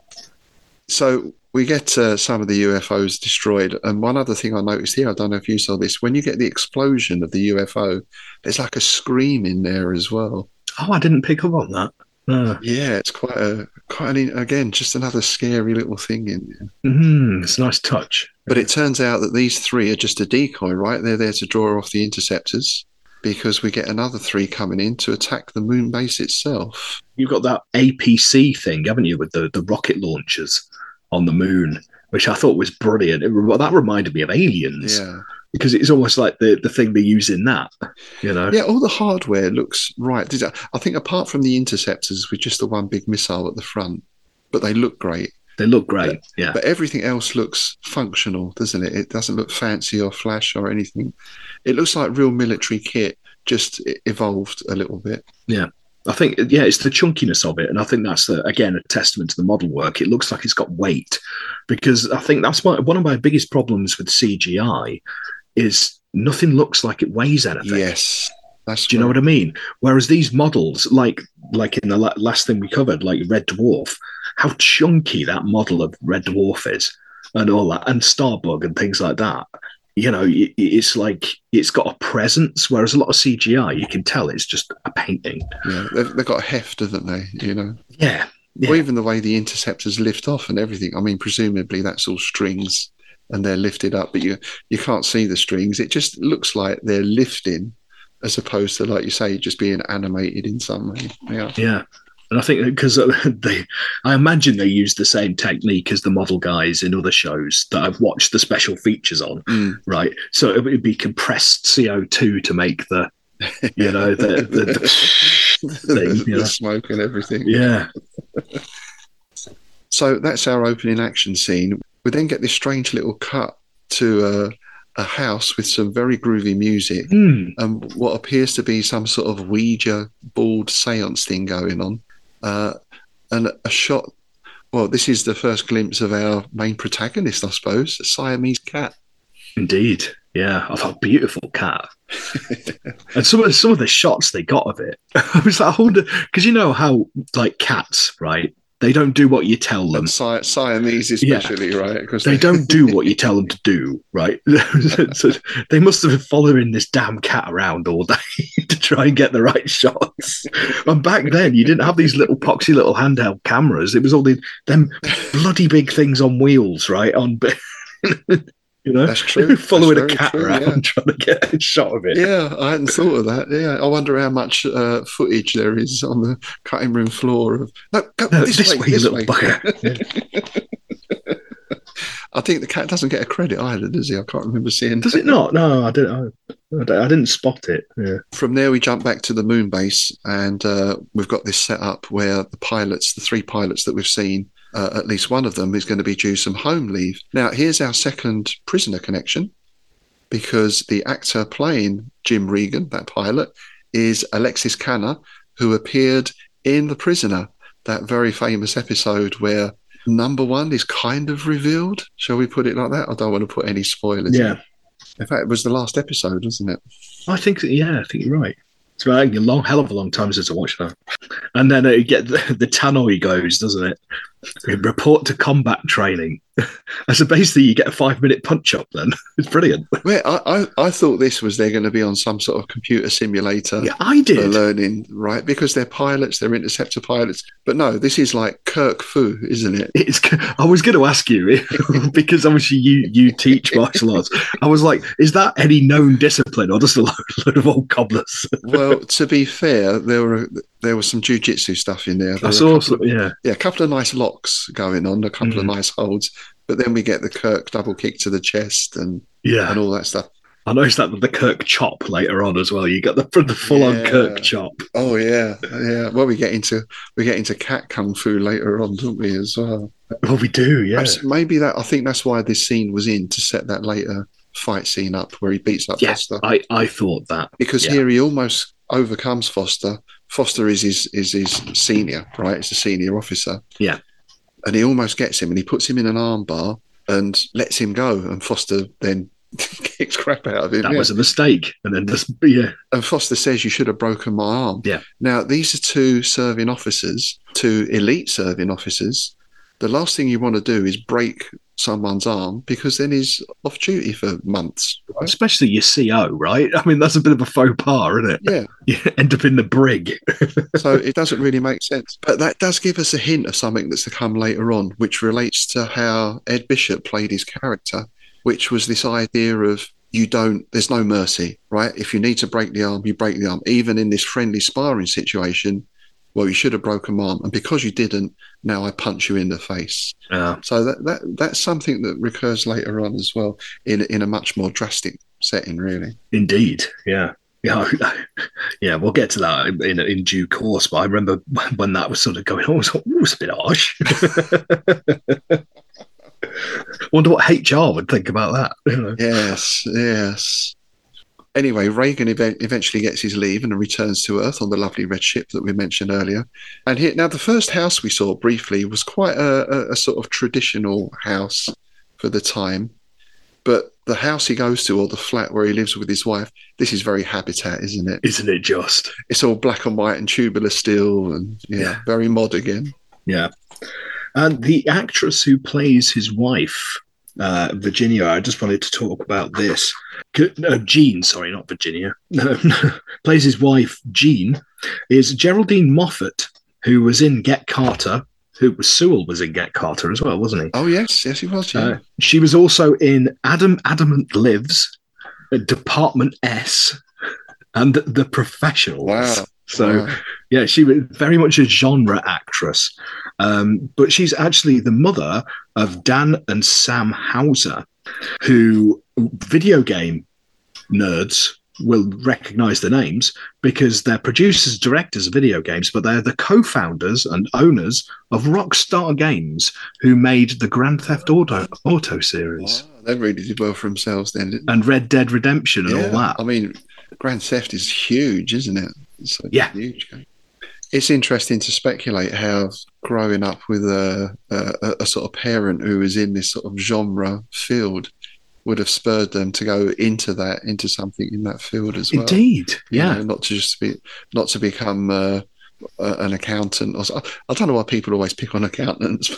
So we get uh, some of the U F Os destroyed. And one other thing I noticed here, I don't know if you saw this, when you get the explosion of the U F O, there's like a scream in there as well. Oh, I didn't pick up on that. No. Yeah, it's quite a, quite an, again, just another scary little thing in there. Mm, it's a nice touch. But it turns out that these three are just a decoy, right? They're there to draw off the interceptors because we get another three coming in to attack the moon base itself. You've got that A P C thing, haven't you, with the, the rocket launchers on the moon, which I thought was brilliant. It, that reminded me of Aliens. Yeah. Because it's almost like the, the thing they use in that, you know? Yeah, all the hardware looks right. I think apart from the interceptors with just the one big missile at the front, but they look great. They look great, but, yeah. But everything else looks functional, doesn't it? It doesn't look fancy or flash or anything. It looks like real military kit, just evolved a little bit. Yeah. I think, yeah, it's the chunkiness of it. And I think that's, the, again, a testament to the model work. It looks like it's got weight because I think that's my, one of my biggest problems with C G I is nothing looks like it weighs anything. Yes. That's Do you know what I mean? Whereas these models, like like in the last thing we covered, like Red Dwarf, how chunky that model of Red Dwarf is and all that, and Starbug and things like that. You know, it's like it's got a presence, whereas a lot of C G I, you can tell it's just a painting. Yeah, they've, they've got a heft, haven't they? You know? Yeah, yeah. Or even the way the interceptors lift off and everything. I mean, presumably that's all strings and they're lifted up, but you you can't see the strings. It just looks like they're lifting as opposed to, like you say, just being animated in some way. Yeah. Yeah. And I think because they, I imagine they use the same technique as the model guys in other shows that I've watched the special features on, mm. right? So it would be compressed C O two to make the, you know, the the, the, thing, the, the smoke and everything. Yeah. So that's our opening action scene. We then get this strange little cut to a, a house with some very groovy music mm. and what appears to be some sort of Ouija board seance thing going on. Uh, and a shot, well, this is the first glimpse of our main protagonist, I suppose, a Siamese cat. Indeed. Yeah, I've a beautiful cat. And some of some of the shots they got of it, I was like, I wonder, because you know how like cats, right? They don't do what you tell them. And Si- Siamese especially, yeah. right? Because they, they don't do what you tell them to do, right? So they must have been following this damn cat around all day to try and get the right shots. And back then, you didn't have these little poxy little handheld cameras. It was all the them bloody big things on wheels, right? On You know, that's true. Following that's a cat true, around yeah. trying to get a shot of it. Yeah, I hadn't thought of that. Yeah, I wonder how much uh, footage there is on the cutting room floor of. No, go no, this, this way, way, this little way. bugger. I think the cat doesn't get a credit either, does he? I can't remember seeing. Does it not? No, I didn't. I, I didn't spot it. Yeah. From there, we jump back to the moon base, and uh, we've got this set up where the pilots, the three pilots that we've seen. Uh, at least one of them is going to be due some home leave. Now, here's our second prisoner connection, because the actor playing Jim Regan, that pilot, is Alexis Canner, who appeared in The Prisoner, that very famous episode where number one is kind of revealed. Shall we put it like that? I don't want to put any spoilers. Yeah. In. in fact, it was the last episode, wasn't it? I think, yeah, I think you're right. It's been a long, hell of a long time since I watched that. And then it get the, the tannoy goes, doesn't it? Report to combat training. And so basically you get a five minute punch up then. It's brilliant. Well, I, I, I thought this was they're going to be on some sort of computer simulator. Yeah, I did. For learning, right? Because they're pilots, they're interceptor pilots. But no, this is like Kirk Fu, isn't it? It's. I was going to ask you, because obviously you, you teach martial arts. I was like, is that any known discipline or just a load, load of old cobblers? Well, to be fair, there were there was some jiu-jitsu stuff in there. there I saw some, of, yeah. Yeah, a couple of nice locks going on, a couple mm. of nice holds. But then we get the Kirk double kick to the chest and yeah. and all that stuff. I noticed that with the Kirk chop later on as well. You got the the full on yeah. Kirk chop. Oh yeah, yeah. Well, we get into we get into cat kung fu later on, don't we? As well. Well, we do. Yeah. Perhaps maybe that. I think that's why this scene was in, to set that later fight scene up where he beats up yeah, Foster. I I thought that because yeah. here he almost overcomes Foster. Foster is his is his senior, right? It's a senior officer. Yeah. And he almost gets him, and he puts him in an armbar and lets him go, and Foster then kicks crap out of him. That yeah. was a mistake. And then just, yeah. And Foster says, you should have broken my arm. Yeah. Now, these are two serving officers, two elite serving officers. The last thing you want to do is break someone's arm, because then he's off duty for months. Right? Especially your C O, right? I mean, that's a bit of a faux pas, isn't it? Yeah. You end up in the brig. So it doesn't really make sense. But that does give us a hint of something that's to come later on, which relates to how Ed Bishop played his character, which was this idea of you don't, there's no mercy, right? If you need to break the arm, you break the arm. Even in this friendly sparring situation, well, you should have broken my arm, and because you didn't, now I punch you in the face. Yeah. So that, that that's something that recurs later on as well, in in a much more drastic setting, really. Indeed, yeah, yeah, yeah. We'll get to that in in due course. But I remember when that was sort of going on, I was like, ooh, it's a bit harsh. Wonder what H R would think about that. You know? Yes, yes. Anyway, Reagan ev- eventually gets his leave and returns to Earth on the lovely red ship that we mentioned earlier. And here, now, the first house we saw briefly was quite a, a, a sort of traditional house for the time. But the house he goes to, or the flat where he lives with his wife, this is very Habitat, isn't it? Isn't it just? It's all black and white and tubular steel, and yeah, yeah. very mod again. Yeah. And the actress who plays his wife, uh, Virginia, I just wanted to talk about this. No, Jean, sorry, not Virginia. No, no, plays his wife, Jean, is Geraldine Moffat, who was in Get Carter. Who was Sewell was in Get Carter as well, wasn't he? Oh yes, yes he was. Yeah. Uh, she was also in Adam Adamant Lives, Department S, and The Professionals. Wow. So, wow. yeah, she was very much a genre actress. Um, but she's actually the mother of Dan and Sam Hauser, who video game nerds will recognize the names because they're producers, directors of video games, but they're the co-founders and owners of Rockstar Games, who made the Grand Theft Auto Auto series. Wow, they really did well for themselves then, didn't they? And Red Dead Redemption and yeah. all that. I mean, Grand Theft is huge, isn't it? It's a yeah. huge game. It's interesting to speculate how growing up with a, a, a sort of parent who is in this sort of genre field, would have spurred them to go into that, into something in that field as well. Indeed, yeah. You know, not to just be, not to become uh, uh, an accountant. Or so. I don't know why people always pick on accountants.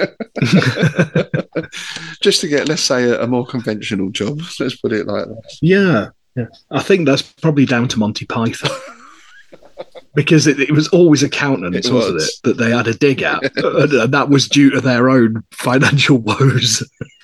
Just to get, let's say, a, a more conventional job. Let's put it like that. Yeah, yeah. I think that's probably down to Monty Python. Because it, it was always accountants, it wasn't was. it, that they had a dig at. And that was due to their own financial woes.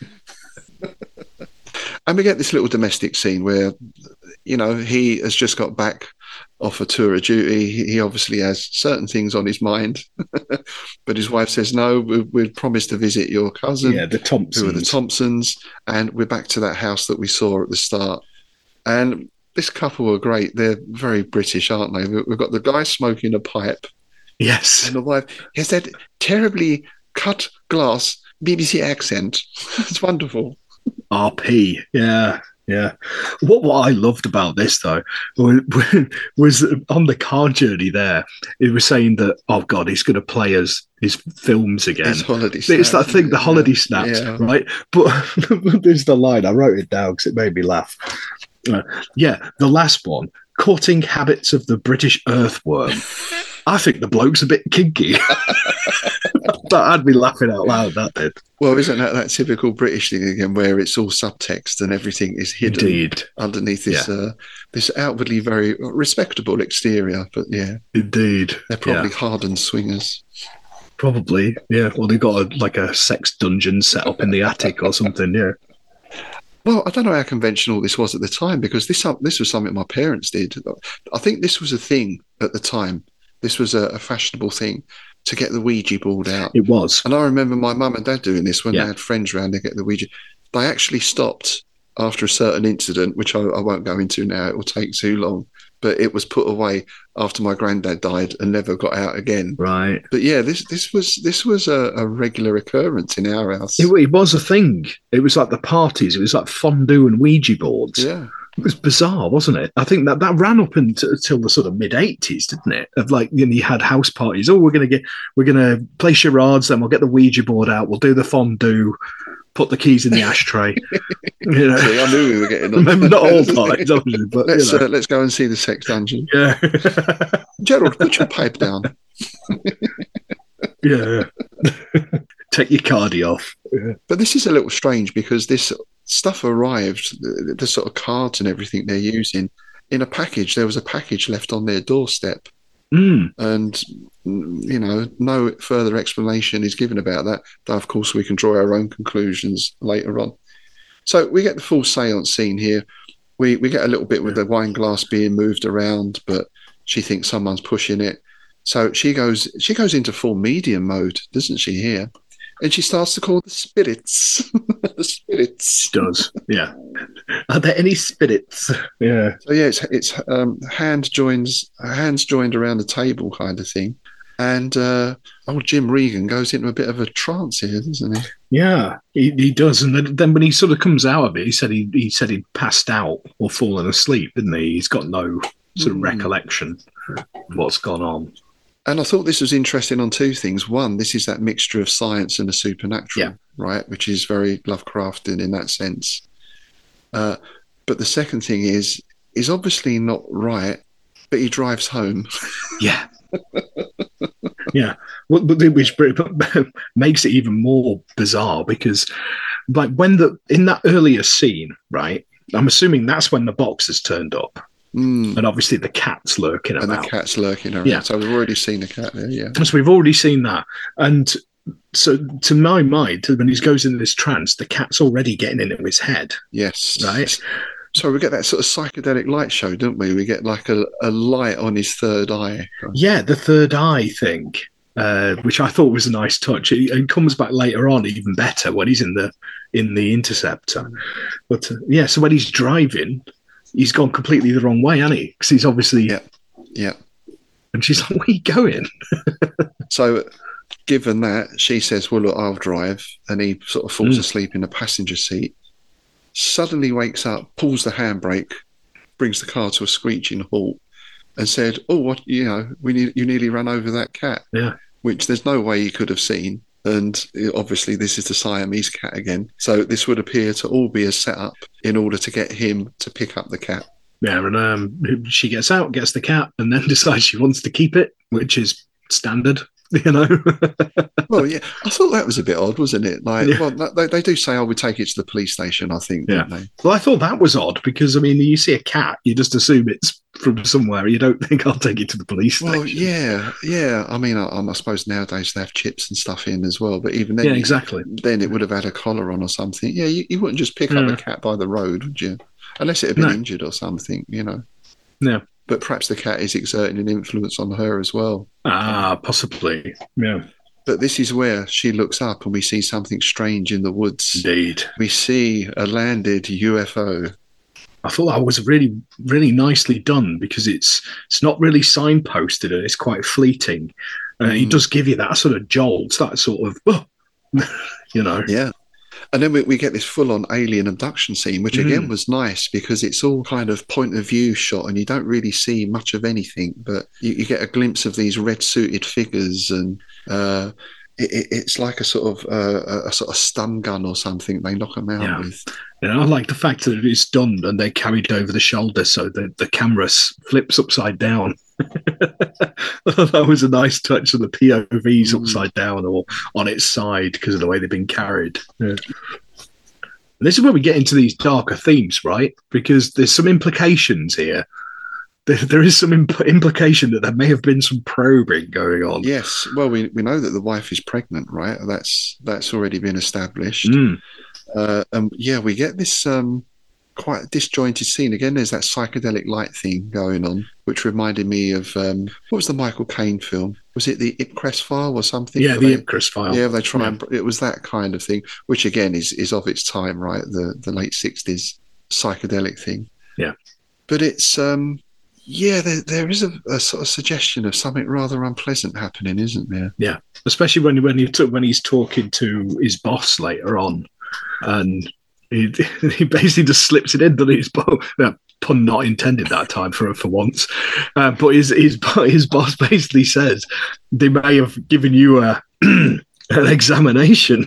And we get this little domestic scene where, you know, he has just got back off a tour of duty. He obviously has certain things on his mind. But his wife says, no, we, we've promised to visit your cousin. Yeah, the Thompsons. Who are the Thompsons. And we're back to that house that we saw at the start. And this couple are great. They're very British, aren't they? We've got the guy smoking a pipe. Yes. And the wife has that terribly cut glass B B C accent. It's wonderful. R P, yeah, yeah. What what I loved about this though was on the car journey there. It was saying that, oh God, he's going to play us his films again. His holiday. It's that thing, the holiday yeah. snaps, yeah. right? But there's the line. I wrote it down because it made me laugh. Uh, yeah, the last one, cutting habits of the British earthworm. I think the bloke's a bit kinky. That had me laughing out loud, that did. Well, isn't that that typical British thing again, where it's all subtext and everything is hidden Indeed. underneath this yeah. uh, this outwardly very respectable exterior? But yeah, indeed, they're probably yeah. hardened swingers. Probably, yeah. Well, they've got a, like a sex dungeon set up in the attic or something, yeah. Well, I don't know how conventional this was at the time, because this this was something my parents did. I think this was a thing at the time. This was a, a fashionable thing to get the Ouija board out. It was. And I remember my mum and dad doing this when yeah. they had friends around to get the Ouija. They actually stopped after a certain incident, which I, I won't go into now. It will take too long. But it was put away after my granddad died and never got out again. Right. But yeah, this this was this was a, a regular occurrence in our house. It, it was a thing. It was like the parties. It was like fondue and Ouija boards. Yeah. It was bizarre, wasn't it? I think that, that ran up until, until the sort of mid eighties, didn't it? Of like, you know, you had house parties. Oh, we're gonna get, we're gonna play charades, then we'll get the Ouija board out. We'll do the fondue, put the keys in the ashtray. You know, see, I knew we were getting on. Remember, not all parties, obviously, but let's you know. uh, let's go and see the sex dungeon. Yeah, Gerald, put your pipe down. Yeah, take your cardi off. Yeah. But this is a little strange because this stuff arrived, the, the sort of cards and everything they're using, in a package. There was a package left on their doorstep. Mm. And, you know, no further explanation is given about that, though, of course, we can draw our own conclusions later on. So we get the full seance scene here. We we get a little bit with the wine glass being moved around, but she thinks someone's pushing it. So she goes she goes into full medium mode, doesn't she, here? And she starts to call the spirits. The spirits. She does, yeah. Are there any spirits? Yeah. So yeah, it's it's um, hand joins hands joined around the table kind of thing, and uh, old Jim Regan goes into a bit of a trance here, doesn't he? Yeah, he, he does. And then, then when he sort of comes out of it, he said he he said he'd passed out or fallen asleep, didn't he? He's got no sort of mm. recollection of what's gone on. And I thought this was interesting on two things. One, this is that mixture of science and the supernatural, yeah. right? Which is very Lovecraftian in that sense. Uh, but the second thing is, is obviously not right, but he drives home. Yeah. Yeah. Well, which makes it even more bizarre because, like, when the in that earlier scene, right? I'm assuming that's when the box has turned up. Mm. And obviously the cat's lurking and about. And the cat's lurking around. Yeah. So we've already seen the cat there, yeah. So we've already seen that. And so to my mind, when he goes into this trance, the cat's already getting into his head. Yes. Right? So we get that sort of psychedelic light show, don't we? We get like a, a light on his third eye. Yeah, the third eye thing, uh, which I thought was a nice touch. It, it comes back later on even better when he's in the in the Interceptor. But uh, yeah, so when he's driving... He's gone completely the wrong way, hasn't he? Because he's obviously... Yeah, yeah. And she's like, where are you going? So, given that, she says, well, look, I'll drive. And he sort of falls Mm. asleep in the passenger seat. Suddenly wakes up, pulls the handbrake, brings the car to a screeching halt, and said, oh, what, you know, we need, you nearly ran over that cat. Yeah. Which there's no way he could have seen. And obviously, this is the Siamese cat again. So this would appear to all be a setup in order to get him to pick up the cat. Yeah, and um, she gets out, gets the cat, and then decides she wants to keep it, which is standard, you know. Well, yeah, I thought that was a bit odd, wasn't it? Like, Yeah. well, they, they do say, "Oh, we take it to the police station." I think, Yeah. don't they? Well, I thought that was odd because, I mean, you see a cat, you just assume it's from somewhere. You don't think, I'll take it to the police station. Well, yeah, yeah. I mean, I, I suppose nowadays they have chips and stuff in as well. But even then, Yeah, exactly. then it would have had a collar on or something. Yeah, you, you wouldn't just pick up Yeah. a cat by the road, would you? Unless it had been No. injured or something, you know. Yeah. But perhaps the cat is exerting an influence on her as well. Ah, possibly. Yeah, But this is where she looks up and we see something strange in the woods. indeed. We see a landed U F O. I thought that was really, really nicely done because it's it's not really signposted and it's quite fleeting. Uh, Mm. It does give you that sort of jolt, that sort of, oh, you know. Yeah. And then we, we get this full-on alien abduction scene, which again Mm. was nice because it's all kind of point of view shot and you don't really see much of anything, but you, you get a glimpse of these red-suited figures and uh, it, it, it's like a sort of uh, a, a sort of stun gun or something they knock them out Yeah. with. You know, I like the fact that it's done and they carried over the shoulder so the, the camera s- flips upside down. That was a nice touch of the P O Vs Mm. upside down or on its side because of the way they've been carried. Yeah. And this is where we get into these darker themes, right? Because there's some implications here. There, there is some imp- implication that there may have been some probing going on. Yes, well, we, we know that the wife is pregnant, right? That's that's already been established. Mm. Uh, and yeah, we get this um, quite disjointed scene. Again, there's that psychedelic light thing going on, which reminded me of, um, what was the Michael Caine film? Was it the Ipcress file or something? Yeah, Where the they- Ipcress file. Yeah, they try Yeah. and, it was that kind of thing, which again is, is of its time, right? The the late sixties psychedelic thing. Yeah. But it's, um, yeah, there, there is a, a sort of suggestion of something rather unpleasant happening, isn't there? Especially when when he t- when he's talking to his boss later on, and he, he basically just slips it in that his bo- no, pun not intended that time for for once, uh, but his his bo- his boss basically says they may have given you a an examination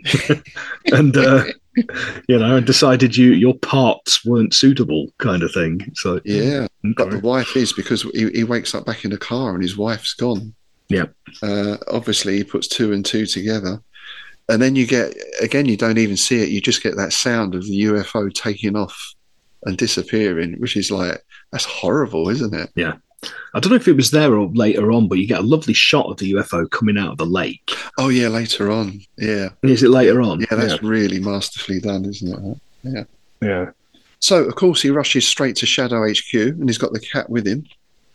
and uh, you know and decided you your parts weren't suitable, kind of thing. So Yeah. But the okay. wife is, because he, he wakes up back in the car and his wife's gone. Yeah. Uh, obviously, he puts two and two together. And then you get, again, you don't even see it. You just get that sound of the U F O taking off and disappearing, which is like, that's horrible, isn't it? I don't know if it was there or later on, but you get a lovely shot of the U F O coming out of the lake. Oh, yeah, later on. Yeah. Is it later on? Yeah, that's really masterfully done, isn't it? yeah. yeah. So, of course, he rushes straight to Shadow H Q and he's got the cat with him.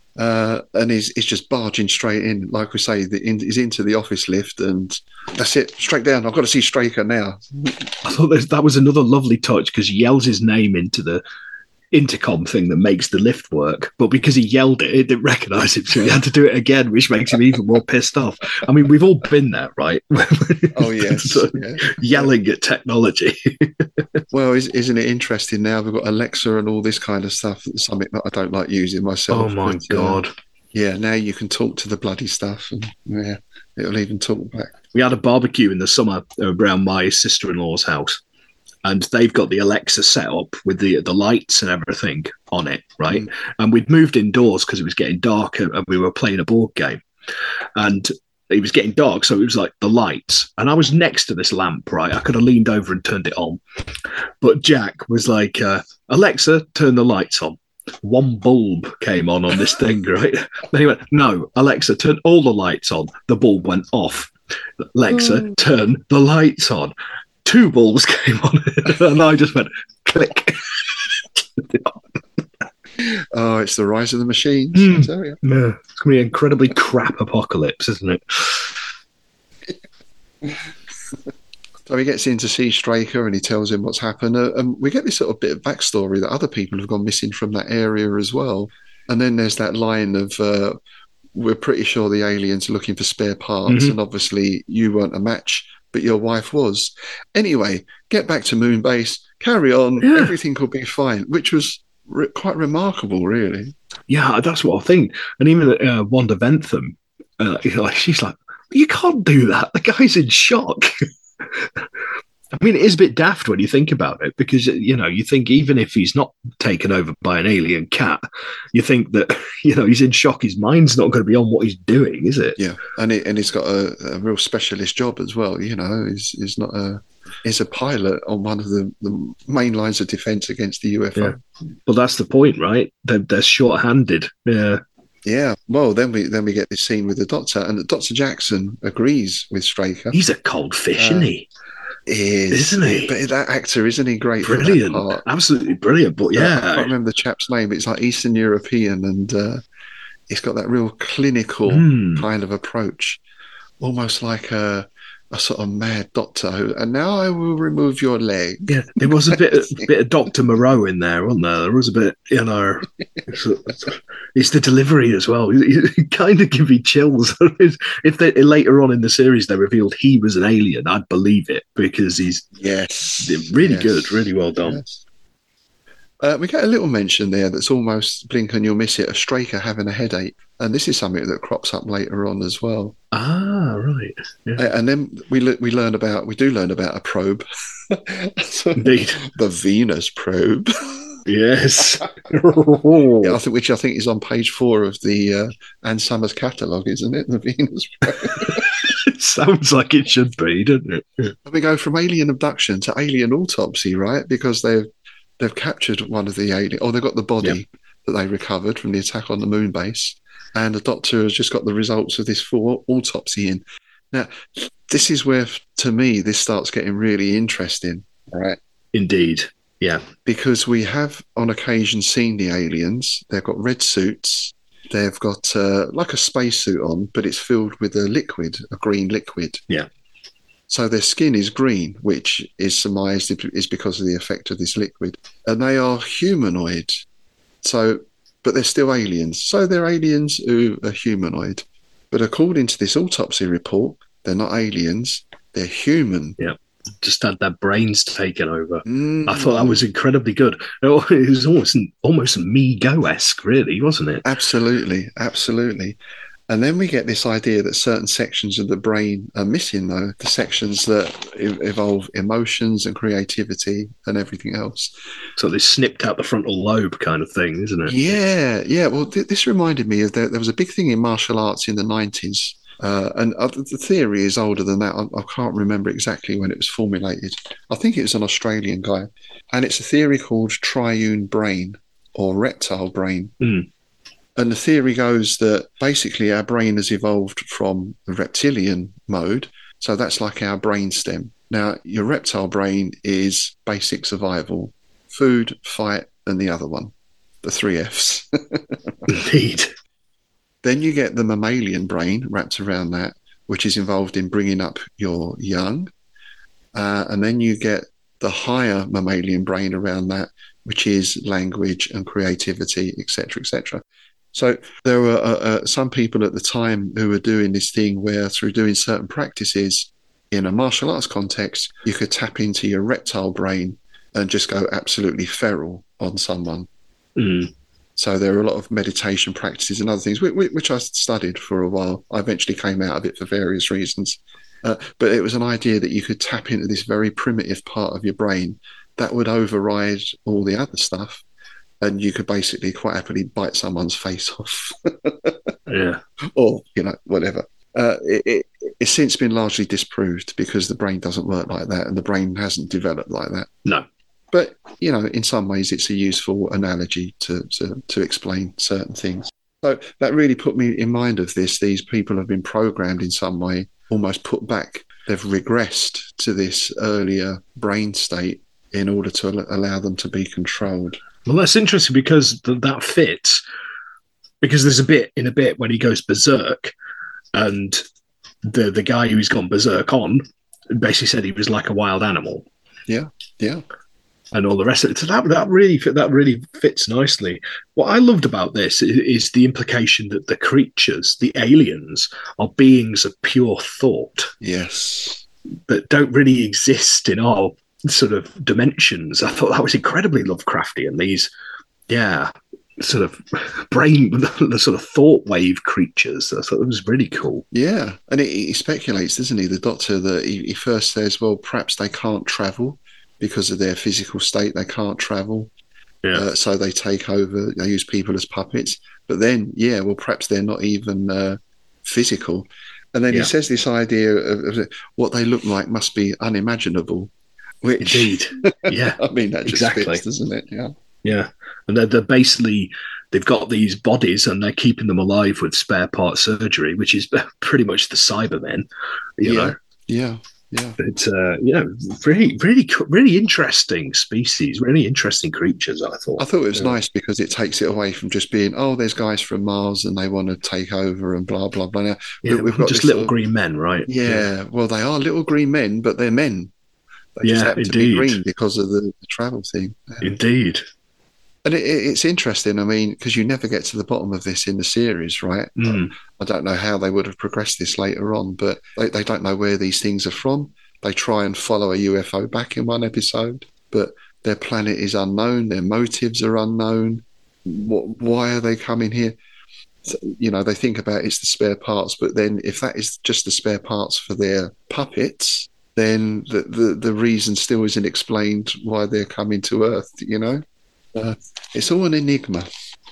Uh, and he's, he's just barging straight in. Like we say, the, in, he's into the office lift and that's it, straight down. I've got to see Straker now. I thought that that was another lovely touch because he yells his name into the intercom thing that makes the lift work, but because he yelled it, it didn't recognise him, so he had to do it again, which makes him even more pissed off. I mean, we've all been there, right? Oh, yes. So, Yeah. yelling at technology. Well, is, isn't it interesting now? We've got Alexa and all this kind of stuff, something that I don't like using myself. Oh my but, uh, God. yeah, now you can talk to the bloody stuff and yeah, it'll even talk back. We had a barbecue in the summer around my sister-in-law's house, and they've got the Alexa set up with the the lights and everything on it, right? Mm. And we'd moved indoors because it was getting dark and we were playing a board game. And it was getting dark, so it was like the lights. And I was next to this lamp, right? I could have leaned over and turned it on. But Jack was like, uh, Alexa, turn the lights on. One bulb came on on this thing, right? Then he went, no, Alexa, turn all the lights on. The bulb went off. Alexa, Mm. turn the lights on. Two bulbs came on, and I just went click. Oh, it's the rise of the machines. Mm. I tell you. Yeah, it's going to be an incredibly crap apocalypse, isn't it? So he gets in to see Straker and he tells him what's happened. Uh, and we get this sort of bit of backstory that other people have gone missing from that area as well. And then there's that line of, uh, we're pretty sure the aliens are looking for spare parts. Mhm. And obviously you weren't a match, but your wife was. Anyway, get back to Moonbase, carry on, Yeah. everything could be fine, which was re- quite remarkable, really. Yeah, that's what I think. And even uh, Wanda Ventham, uh, like she's like, You can't do that. The guy's in shock. I mean, it is a bit daft when you think about it, because, you know, you think even if he's not taken over by an alien cat, you think that, you know, he's in shock. His mind's not going to be on what he's doing, is it? Yeah, and he, and he's got a, a real specialist job as well. You know, he's, he's not a he's a pilot on one of the, the main lines of defence against the U F O. Yeah. Well, that's the point, right? They're, they're short-handed. Yeah. Yeah. Well, then we then we get this scene with the Doctor, and Doctor Jackson agrees with Straker. He's a cold fish, uh, isn't he? Is isn't he? But that actor, isn't he great? Brilliant, absolutely brilliant. But yeah, I can't remember the chap's name. It's like Eastern European, and uh, he's got that real clinical mm. kind of approach, almost like a, a sort of mad doctor. Who, and now I will remove your leg. Yeah, there was a bit, a bit of Doctor Moreau in there, wasn't there? There was a bit, you know. It's, it's the delivery as well. It kind of give me chills. If they later on in the series they revealed he was an alien, I'd believe it, because he's yes, really yes. good, really well done. Yes. Uh, we get a little mention there that's almost blink and you'll miss it, a Straker having a headache. And this is something that crops up later on as well. Ah, right. Yeah. Uh, and then we le- we learn about, we do learn about a probe. Indeed. The Venus probe. Yes. Yeah, I think, which I think is on page four of the uh, Ann Summers catalogue, isn't it? The Venus probe. It sounds like it should be, doesn't it? Yeah. We go from alien abduction to alien autopsy, right? Because they've they've captured one of the alien, or they've got the body yep. that they recovered from the attack on the moon base, and the Doctor has just got the results of this full autopsy in. Now, this is where, to me, this starts getting really interesting, right? Indeed, yeah. Because we have, on occasion, seen the aliens. They've got red suits. They've got uh, like a spacesuit on, but it's filled with a liquid, a green liquid. Yeah. So their skin is green, which is surmised is because of the effect of this liquid. And they are humanoid. So, but they're still aliens. So they're aliens who are humanoid. But according to this autopsy report, they're not aliens. They're human. Yeah. Just had their brains taken over. Mm. I thought that was incredibly good. It was almost almost Me-Go-esque, really, wasn't it? Absolutely, absolutely. And then we get this idea that certain sections of the brain are missing, though, the sections that evolve emotions and creativity and everything else. So they snipped out the frontal lobe kind of thing, isn't it? Yeah, yeah. Well, th- this reminded me of, the, there was a big thing in martial arts in the nineties. Uh, and uh, the theory is older than that. I, I can't remember exactly when it was formulated. I think it was an Australian guy. And it's a theory called triune brain or reptile brain. Mm. And the theory goes that basically our brain has evolved from the reptilian mode. So that's like our brainstem. Now, your reptile brain is basic survival, food, fight, and the other one, the three Fs. Indeed. Then you get the mammalian brain wrapped around that, which is involved in bringing up your young. Uh, and then you get the higher mammalian brain around that, which is language and creativity, et cetera, et cetera. So there were uh, uh, some people at the time who were doing this thing where through doing certain practices in a martial arts context, you could tap into your reptile brain and just go absolutely feral on someone. Mm. So there are a lot of meditation practices and other things, which, which I studied for a while. I eventually came out of it for various reasons. Uh, but it was an idea that you could tap into this very primitive part of your brain that would override all the other stuff. And you could basically quite happily bite someone's face off. Yeah. Or, you know, whatever. Uh, it, it, it's since been largely disproved because the brain doesn't work like that and the brain hasn't developed like that. No. But, you know, in some ways it's a useful analogy to, to, to explain certain things. So that really put me in mind of this. These people have been programmed in some way, almost put back. They've regressed to this earlier brain state in order to allow them to be controlled. Well, that's interesting because th- that fits. Because there's a bit in a bit when he goes berserk, and the the guy who's gone berserk on basically said he was like a wild animal. Yeah, yeah, and all the rest of it. So that that really that really fits nicely. What I loved about this is, is the implication that the creatures, the aliens, are beings of pure thought. Yes, that don't really exist in our sort of dimensions. I thought that was incredibly Lovecraftian. These, yeah, sort of brain, the sort of thought wave creatures. I thought it was really cool. Yeah, and he, he speculates, doesn't he, the Doctor, that he, he first says, well, perhaps they can't travel because of their physical state. They can't travel. Yeah. Uh, so they take over, they use people as puppets. But then, yeah, well, perhaps they're not even uh, physical. And then yeah. he says this idea of, of what they look like must be unimaginable. Which, Indeed. Yeah. I mean, that just exactly. fits, doesn't it? Yeah. Yeah. And they're, they're basically, they've got these bodies and they're keeping them alive with spare part surgery, which is pretty much the Cybermen, you yeah. know? Yeah. Yeah, but uh, you know, really, really, really interesting species, really interesting creatures. I thought. I thought it was yeah. nice because it takes it away from just being, oh, there's guys from Mars and they want to take over and blah blah blah. Now, yeah, we've got just little sort of, green men, right? Yeah, yeah, well, they are little green men, but they're men. They yeah, just happen indeed. to be green because of the, the travel thing. Yeah. Indeed. And it, it, it's interesting. I mean, because you never get to the bottom of this in the series, right? Mm. I don't know how they would have progressed this later on, but they, they don't know where these things are from. They try and follow a U F O back in one episode, but their planet is unknown. Their motives are unknown. What, why are they coming here? So, you know, they think about it's the spare parts, but then if that is just the spare parts for their puppets, then the, the, the reason still isn't explained why they're coming to Earth, you know? Uh, it's all an enigma.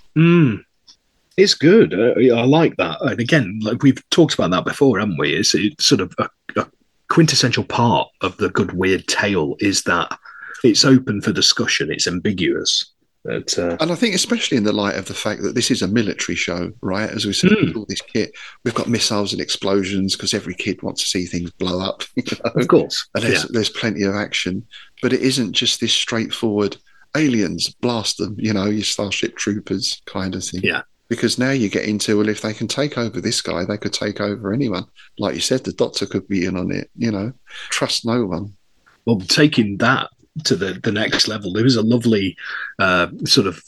Mm. It's good. Uh, I like that. And again, like we've talked about that before, haven't we? It's, it's sort of a, a quintessential part of the Good Weird Tale is that it's open for discussion. It's ambiguous. But, uh, and I think especially in the light of the fact that this is a military show, right? As we said, mm. all this kit, we've got missiles and explosions because every kid wants to see things blow up. You know? Of course. And there's, yeah. there's plenty of action. But it isn't just this straightforward aliens, blast them, you know, your Starship Troopers kind of thing. Yeah. Because now you get into, well, if they can take over this guy, they could take over anyone. Like you said, the Doctor could be in on it, you know. Trust no one. Well, taking that to the, the next level, there was a lovely uh, sort of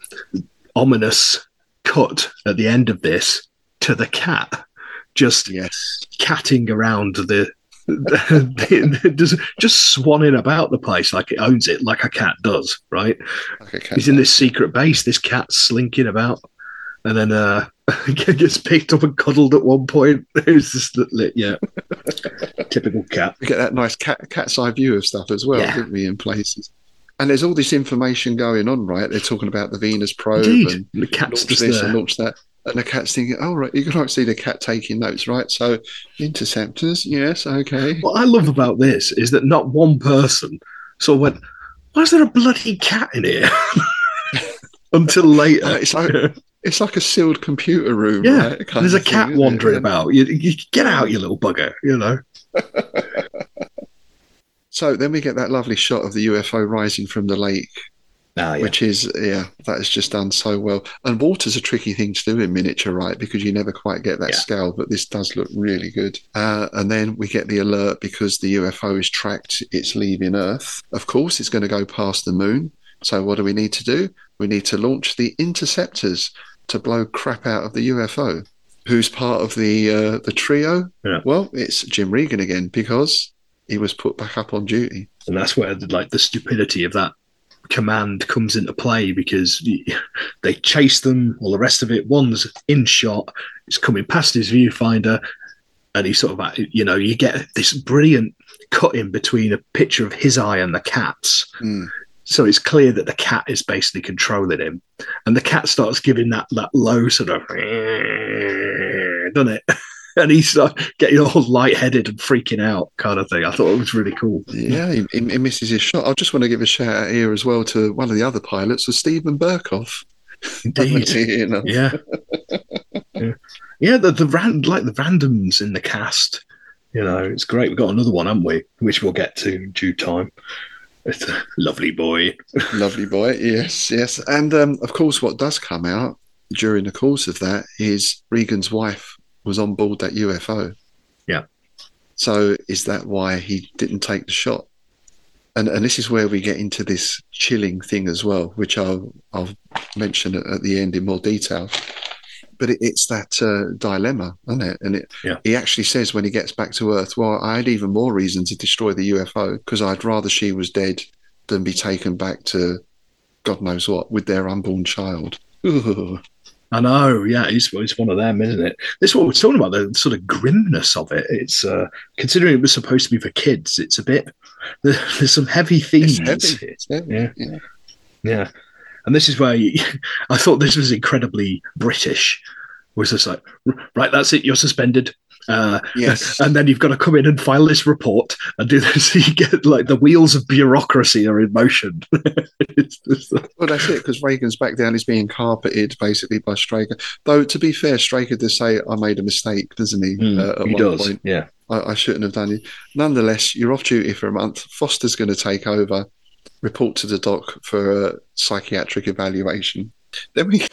ominous cut at the end of this to the cat just yes. catting around the, the, the just, just swanning about the place like it owns it, like a cat does, right? Like a cat He's does. in this secret base, this cat's slinking about. And then uh, gets picked up and cuddled at one point. It was just, yeah, typical cat. We get that nice cat, cat's eye view of stuff as well, yeah. didn't we, in places? And there's all this information going on, right? They're talking about the Venus probe Indeed. and the cat's launch just this there. and launch that. And the cat's thinking, oh, right, you can like see the cat taking notes, right? So interceptors, yes, okay. What I love about this is that not one person sort of went, why is there a bloody cat in here? Until later. Uh, it's like... It's like a sealed computer room, yeah. right? There's a cat thing, wandering yeah. about. You, you get out, you little bugger, you know. So then we get that lovely shot of the U F O rising from the lake, ah, yeah. which is, yeah, that is just done so well. And water's a tricky thing to do in miniature, right? Because you never quite get that yeah. scale, but this does look really good. Uh, and then we get the alert because the U F O is tracked. It's leaving Earth. Of course, it's going to go past the moon. So what do we need to do? We need to launch the interceptors to blow crap out of the U F O. Who's part of the uh, the trio? Yeah. Well, it's Jim Regan again because he was put back up on duty. And that's where the, like the stupidity of that command comes into play because they chase them, all the rest of it. One's in shot, it's coming past his viewfinder, and he sort of, you know, you get this brilliant cut in between a picture of his eye and the cat's. Mm. So it's clear that the cat is basically controlling him. And the cat starts giving that, that low sort of, doesn't it? And he starts getting all lightheaded and freaking out kind of thing. I thought it was really cool. Yeah, he, he misses his shot. I just want to give a shout out here as well to one of the other pilots, was Stephen Burkoff. Indeed. you know? Yeah. yeah. Yeah, the, the ran, like the randoms in the cast. You know, it's great. We've got another one, haven't we? Which we'll get to in due time. It's a lovely boy. Lovely boy, yes, yes. And, um, of course, what does come out during the course of that is Regan's wife was on board that U F O. Yeah. So is that why he didn't take the shot? And and this is where we get into this chilling thing as well, which I'll, I'll mention at, at the end in more detail. But it, it's that uh, dilemma, isn't it? And it, yeah. he actually says when he gets back to Earth, well, I had even more reason to destroy the U F O because I'd rather she was dead than be taken back to God knows what with their unborn child. Ooh. I know, yeah, it's, it's one of them, isn't it? This is what we're talking about, the sort of grimness of it. It's uh, considering it was supposed to be for kids, it's a bit, there's some heavy themes. It's heavy. It's heavy. Yeah. yeah. Yeah. And this is where you, I thought this was incredibly British. Was just like, right, that's it, you're suspended. Uh, yes. And then you've got to come in and file this report and do this. So you get like the wheels of bureaucracy are in motion. Well, that's it, because Reagan's back down. He's being carpeted basically by Straker. Though, to be fair, Straker does say, I made a mistake, doesn't he? Mm, uh, at he one does, point. yeah. I, I shouldn't have done it. Nonetheless, you're off duty for a month. Foster's going to take over, report to the doc for a psychiatric evaluation. Then we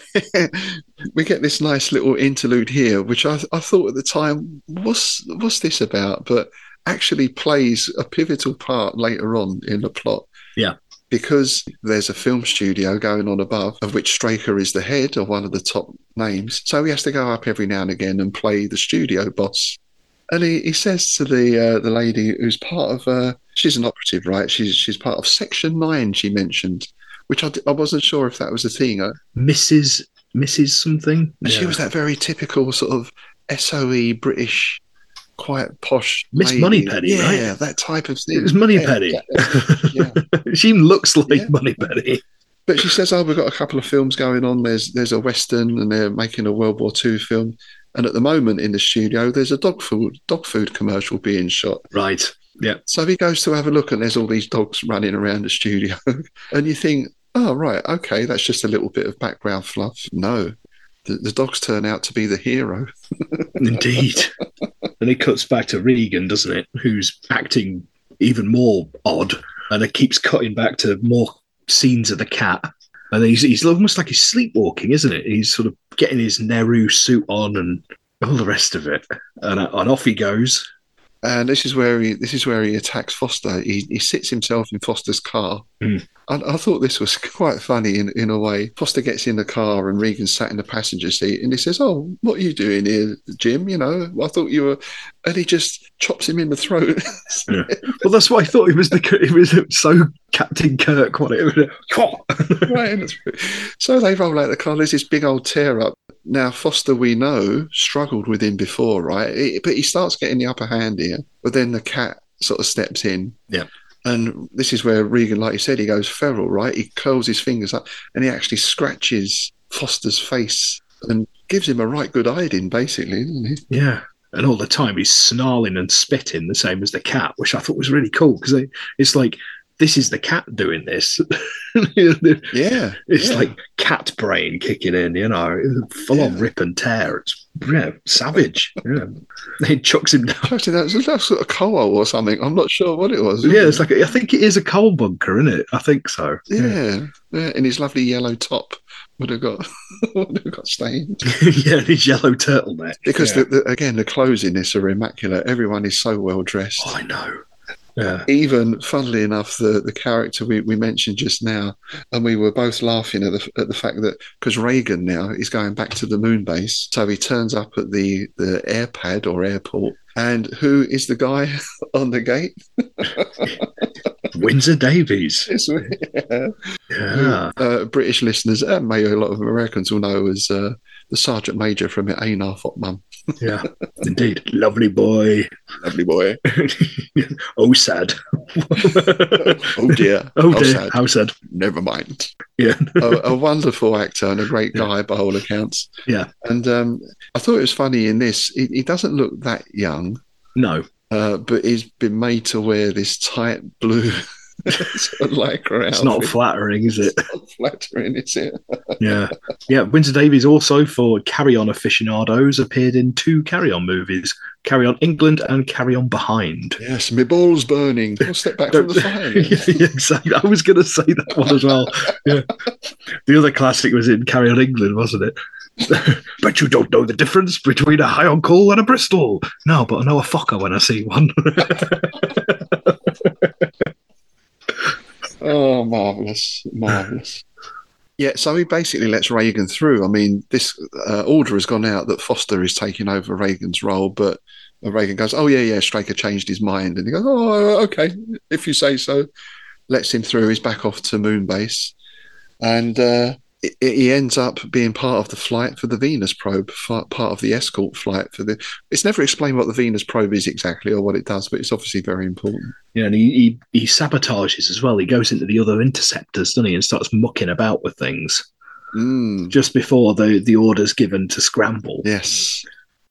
we get this nice little interlude here, which I, I thought at the time, what's, what's this about? But actually plays a pivotal part later on in the plot. Yeah. Because there's a film studio going on above, of which Straker is the head or one of the top names. So he has to go up every now and again and play the studio boss. And he, he says to the uh, the lady who's part of, uh, she's an operative, right? She's she's part of Section nine, she mentioned, which I, I wasn't sure if that was a thing. Missus Missus something? And yeah. She was that very typical sort of S O E British, quite posh Miss lady. Moneypenny, yeah, right? Yeah, that type of thing. It was Moneypenny. Yeah, yeah. She looks like yeah. Moneypenny. But she says, oh, we've got a couple of films going on. There's there's a Western and they're making a World War Two film. And at the moment in the studio, there's a dog food dog food commercial being shot. Right, yeah. So he goes to have a look and there's all these dogs running around the studio. And you think, oh, right, okay, that's just a little bit of background fluff. No, the, the dogs turn out to be the hero. Indeed. And it cuts back to Regan, doesn't it? Who's acting even more odd. And it keeps cutting back to more scenes of the cat. And he's, he's almost like he's sleepwalking, isn't it? He's sort of getting his Nehru suit on and all the rest of it. And, and off he goes. And this is where he this is where he attacks Foster. He he sits himself in Foster's car. Mm. I, I thought this was quite funny in, in a way. Foster gets in the car and Regan sat in the passenger seat and he says, oh, what are you doing here, Jim? You know, I thought you were... And he just chops him in the throat. Yeah. Well, that's why I thought it was the it was so Captain Kirk. What it was. Right. So they roll out the car. There's this big old tear up. Now, Foster, we know, struggled with him before, right? He, but he starts getting the upper hand here. But then the cat sort of steps in. Yeah. And this is where Regan, like you said, he goes feral, right? He curls his fingers up and he actually scratches Foster's face and gives him a right good hiding, basically, doesn't he? Yeah. And all the time he's snarling and spitting the same as the cat, which I thought was really cool because it's like, this is the cat doing this. Yeah. It's yeah. like cat brain kicking in, you know, full yeah. on rip and tear. It's yeah, savage. Yeah. He chucks him down. Chucks him down. It's like sort of coal or something. I'm not sure what it was. Yeah, it's like, I think it is a coal bunker, isn't it? I think so. Yeah. Yeah. yeah. And his lovely yellow top would have got, would have got stained. Yeah, his yellow turtleneck. Because, yeah. the, the, again, the clothes in this are immaculate. Everyone is so well dressed. Oh, I know. Yeah. Even, funnily enough, the, the character we, we mentioned just now, and we were both laughing at the at the fact that, because Reagan now is going back to the moon base, so he turns up at the, the airpad or airport, and who is the guy on the gate? Windsor Davies. yeah. Yeah. Uh, British listeners, and maybe a lot of Americans will know as uh, the Sergeant Major from Einar Fotman. Yeah, indeed. Lovely boy. Lovely boy. Oh, sad. Oh, dear. Oh, How dear. sad. How sad. Never mind. Yeah. a, a wonderful actor and a great guy yeah. by all accounts. Yeah. And um, I thought it was funny in this. He, he doesn't look that young. No. Uh, but he's been made to wear this tight blue sort of lycra outfit. It's not flattering, is it? It's not flattering, is it? Yeah. Yeah. Windsor Davies also, for Carry On aficionados, appeared in two Carry On movies, Carry On England and Carry On Behind. Yes, my ball's burning. I'll step back from the fire. Yeah, exactly. I was going to say that one as well. Yeah. The other classic was in Carry On England, wasn't it? But you don't know the difference between a high on coal and a Bristol. No, but I know a fucker when I see one. Oh, marvellous, marvellous. Yeah, so he basically lets Reagan through. I mean, this uh, order has gone out that Foster is taking over Reagan's role, but Reagan goes, oh, yeah, yeah, Straker changed his mind. And he goes, oh, okay, if you say so. Lets him through. He's back off to Moonbase. And uh, it, he ends up being part of the flight for the Venus probe, part of the escort flight for the. It's never explained what the Venus probe is exactly or what it does, but it's obviously very important. Yeah, and he, he, he sabotages as well. He goes into the other interceptors, doesn't he, and starts mucking about with things mm. just before the, the order's given to scramble. Yes.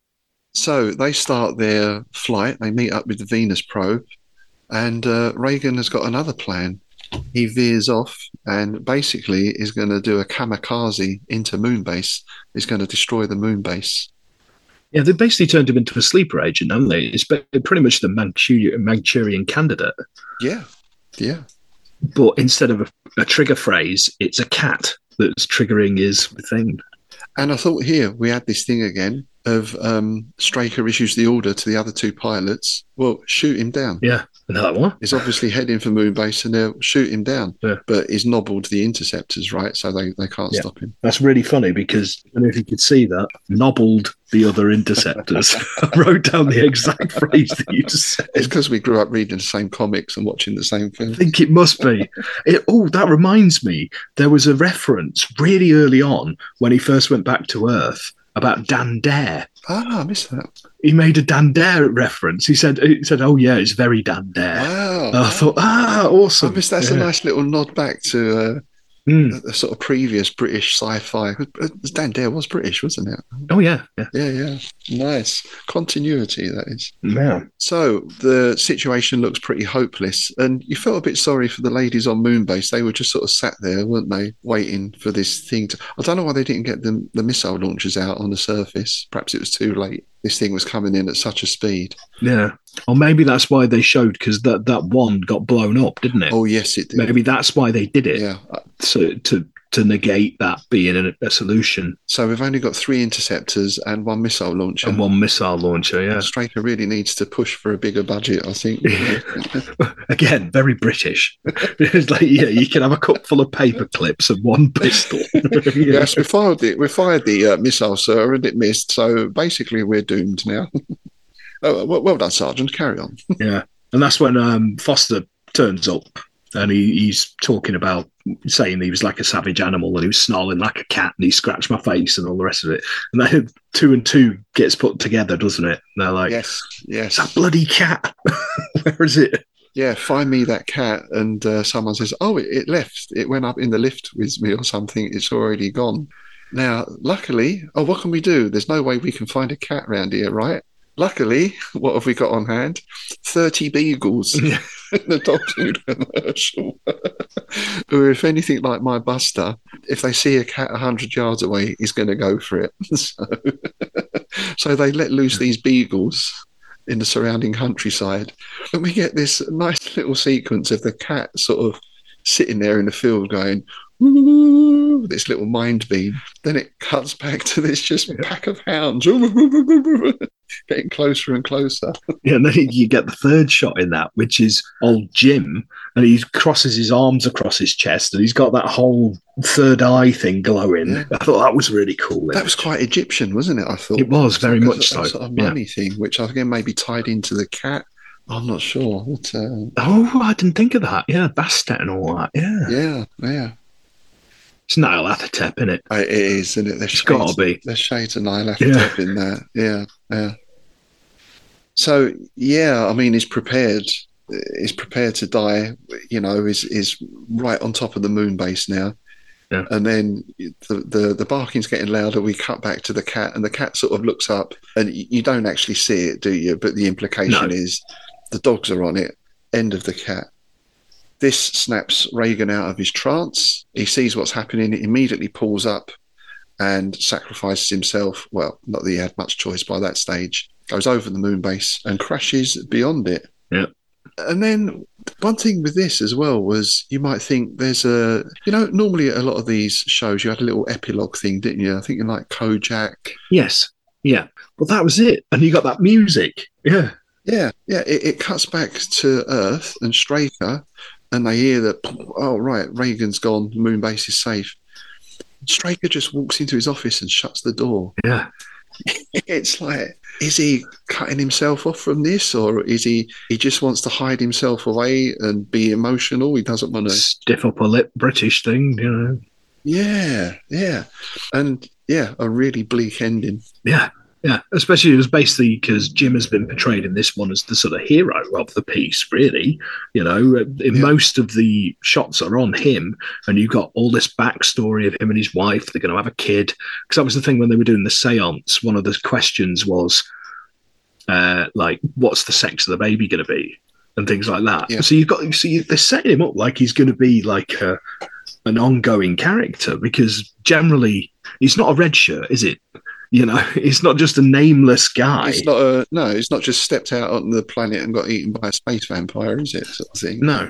So they start their flight. They meet up with the Venus probe, and uh, Reagan has got another plan. He veers off and basically is going to do a kamikaze into Moonbase. He's going to destroy the Moonbase. Yeah, they basically turned him into a sleeper agent, haven't they? It's pretty much the Manchurian, Manchurian candidate. Yeah, yeah. But instead of a, a trigger phrase, it's a cat that's triggering his thing. And I thought here we had this thing again of um, Straker issues the order to the other two pilots. Well, shoot him down. Yeah. Another one. He's obviously heading for Moonbase and they'll shoot him down. Yeah. But he's nobbled the interceptors, right? So they, they can't yeah. stop him. That's really funny because, I don't know if you could see that, nobbled the other interceptors. I wrote down the exact phrase that you just said. It's because we grew up reading the same comics and watching the same film. I think it must be. It, oh, that reminds me. There was a reference really early on when he first went back to Earth about Dan Dare. Ah, I missed that. He made a Dan Dare reference. He said, "He said, oh yeah, it's very Dan Dare." Wow! And I thought, ah, awesome. I missed, that's yeah. a nice little nod back to uh, mm. a, a sort of previous British sci-fi. Dan Dare was British, wasn't it? Oh yeah, yeah, yeah, yeah. Nice continuity, that is. Yeah. So the situation looks pretty hopeless, and you felt a bit sorry for the ladies on Moonbase. They were just sort of sat there, weren't they, waiting for this thing to. I don't know why they didn't get the, the missile launchers out on the surface. Perhaps it was too late. This thing was coming in at such a speed. Yeah. Or maybe that's why they showed, because that, that one got blown up, didn't it? Oh, yes, it did. Maybe that's why they did it. Yeah. So to to negate that being a, a solution. So we've only got three interceptors and one missile launcher. And one missile launcher, yeah. Straker really needs to push for a bigger budget, I think. Again, very British. It's like, yeah, you can have a cup full of paper clips and one pistol. Yes, we fired the, we fired the uh, missile, sir, and it missed. So basically we're doomed now. Oh, well, well done, Sergeant. Carry on. Yeah. And that's when um, Foster turns up. And he, he's talking about saying he was like a savage animal and he was snarling like a cat and he scratched my face and all the rest of it. And then two and two gets put together, doesn't it? And they're like, yes, yes. That bloody cat. Where is it? Yeah, find me that cat. And uh, someone says, oh, it, it left. It went up in the lift with me or something. It's already gone. Now, luckily, oh, what can we do? There's no way we can find a cat around here, right? Luckily, what have we got on hand? thirty beagles in the dog food commercial. Who, if anything like my Buster, if they see a cat one hundred yards away, is going to go for it. So, so they let loose these beagles in the surrounding countryside. And we get this nice little sequence of the cat sort of sitting there in the field going, woo, this little mind beam. Then it cuts back to this just pack of hounds getting closer and closer. Yeah, and then you get the third shot in that, which is old Jim, and he crosses his arms across his chest, and he's got that whole third eye thing glowing. Yeah. I thought that was really cool. That was quite Egyptian, wasn't it? I thought it was very like much a, so. A sort of mummy yeah. thing, which I think maybe tied into the cat. I'm not sure. But, uh, oh, I didn't think of that. Yeah, Bastet and all that. Yeah, yeah, yeah. It's Nyarlathotep, isn't it? It is, isn't it? There's it's got to be. There's shades of Nyarlathotep yeah. in that. Yeah, yeah. So, yeah, I mean, he's prepared. He's prepared to die. You know, is is right on top of the moon base now. Yeah. And then the, the the barking's getting louder. We cut back to the cat, and the cat sort of looks up, and you don't actually see it, do you? But the implication no. is the dogs are on it. End of the cat. This snaps Reagan out of his trance. He sees what's happening, immediately pulls up and sacrifices himself. Well, not that he had much choice by that stage. Goes over the moon base and crashes beyond it. Yeah. And then one thing with this as well was you might think there's a, you know, normally a lot of these shows you had a little epilogue thing, didn't you? I think in like Kojak. Yes. Yeah. Well, that was it. And you got that music. Yeah. Yeah. Yeah. It, it cuts back to Earth and Straker. And they hear that, oh, right, Reagan's gone, the moon base is safe. Straker just walks into his office and shuts the door. Yeah. It's like, is he cutting himself off from this, or is he, he just wants to hide himself away and be emotional? He doesn't want to... Stiff upper lip British thing, you know. Yeah, yeah. And yeah, a really bleak ending. Yeah. Yeah, especially it was basically because Jim has been portrayed in this one as the sort of hero of the piece, really. You know, in Yeah. most of the shots are on him, and you've got all this backstory of him and his wife. They're going to have a kid. Because that was the thing when they were doing the seance. One of the questions was, uh, like, what's the sex of the baby going to be? And things like that. Yeah. So you've got, so you, they're setting him up like he's going to be like a, an ongoing character, because generally he's not a red shirt, is it? You know, he's not just a nameless guy. It's not a no. It's not just stepped out on the planet and got eaten by a space vampire, is it? Sort of thing. No,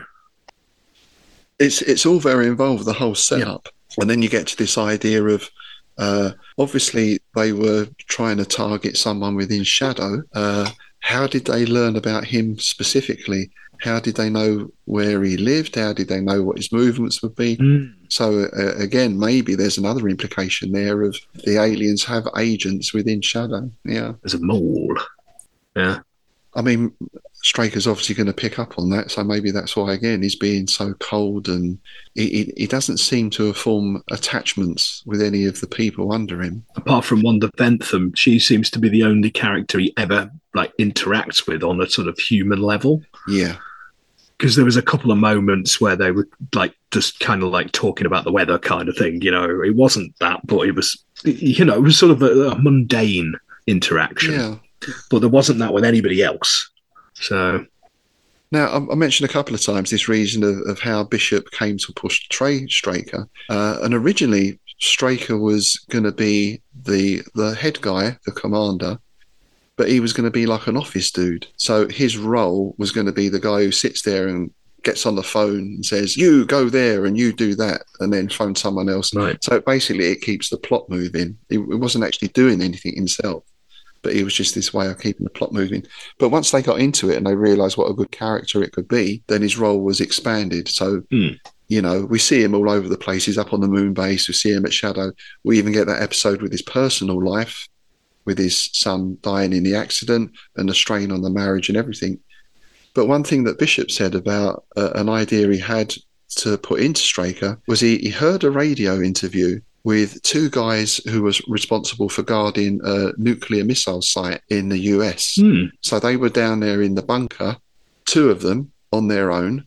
it's it's all very involved. The whole setup, yeah. And then you get to this idea of uh, obviously they were trying to target someone within Shadow. Uh, how did they learn about him specifically? How did they know where he lived? How did they know what his movements would be? Mm. So uh, again, maybe there's another implication there of the aliens have agents within Shadow. Yeah, there's a mole. Yeah, I mean, Straker's obviously going to pick up on that, so maybe that's why again he's being so cold, and he, he, he doesn't seem to have formed attachments with any of the people under him. Apart from Wanda Bentham, she seems to be the only character he ever like interacts with on a sort of human level. Yeah. Because there was a couple of moments where they were like just kind of like talking about the weather kind of thing. You know, it wasn't that, but it was, you know, it was sort of a, a mundane interaction. Yeah. But there wasn't that with anybody else. So. Now, I mentioned a couple of times this reason of, of how Bishop came to push Trey Straker. Uh, and originally, Straker was going to be the the head guy, the commander, but he was going to be like an office dude. So his role was going to be the guy who sits there and gets on the phone and says, you go there and you do that, and then phone someone else. Right. So basically it keeps the plot moving. He wasn't actually doing anything himself, but he was just this way of keeping the plot moving. But once they got into it and they realised what a good character it could be, then his role was expanded. So, mm. you know, we see him all over the place. He's up on the moon base. We see him at Shadow. We even get that episode with his personal life, with his son dying in the accident and the strain on the marriage and everything. But one thing that Bishop said about uh, an idea he had to put into Straker was he, he heard a radio interview with two guys who was responsible for guarding a nuclear missile site in the U S. Mm. So they were down there in the bunker, two of them on their own.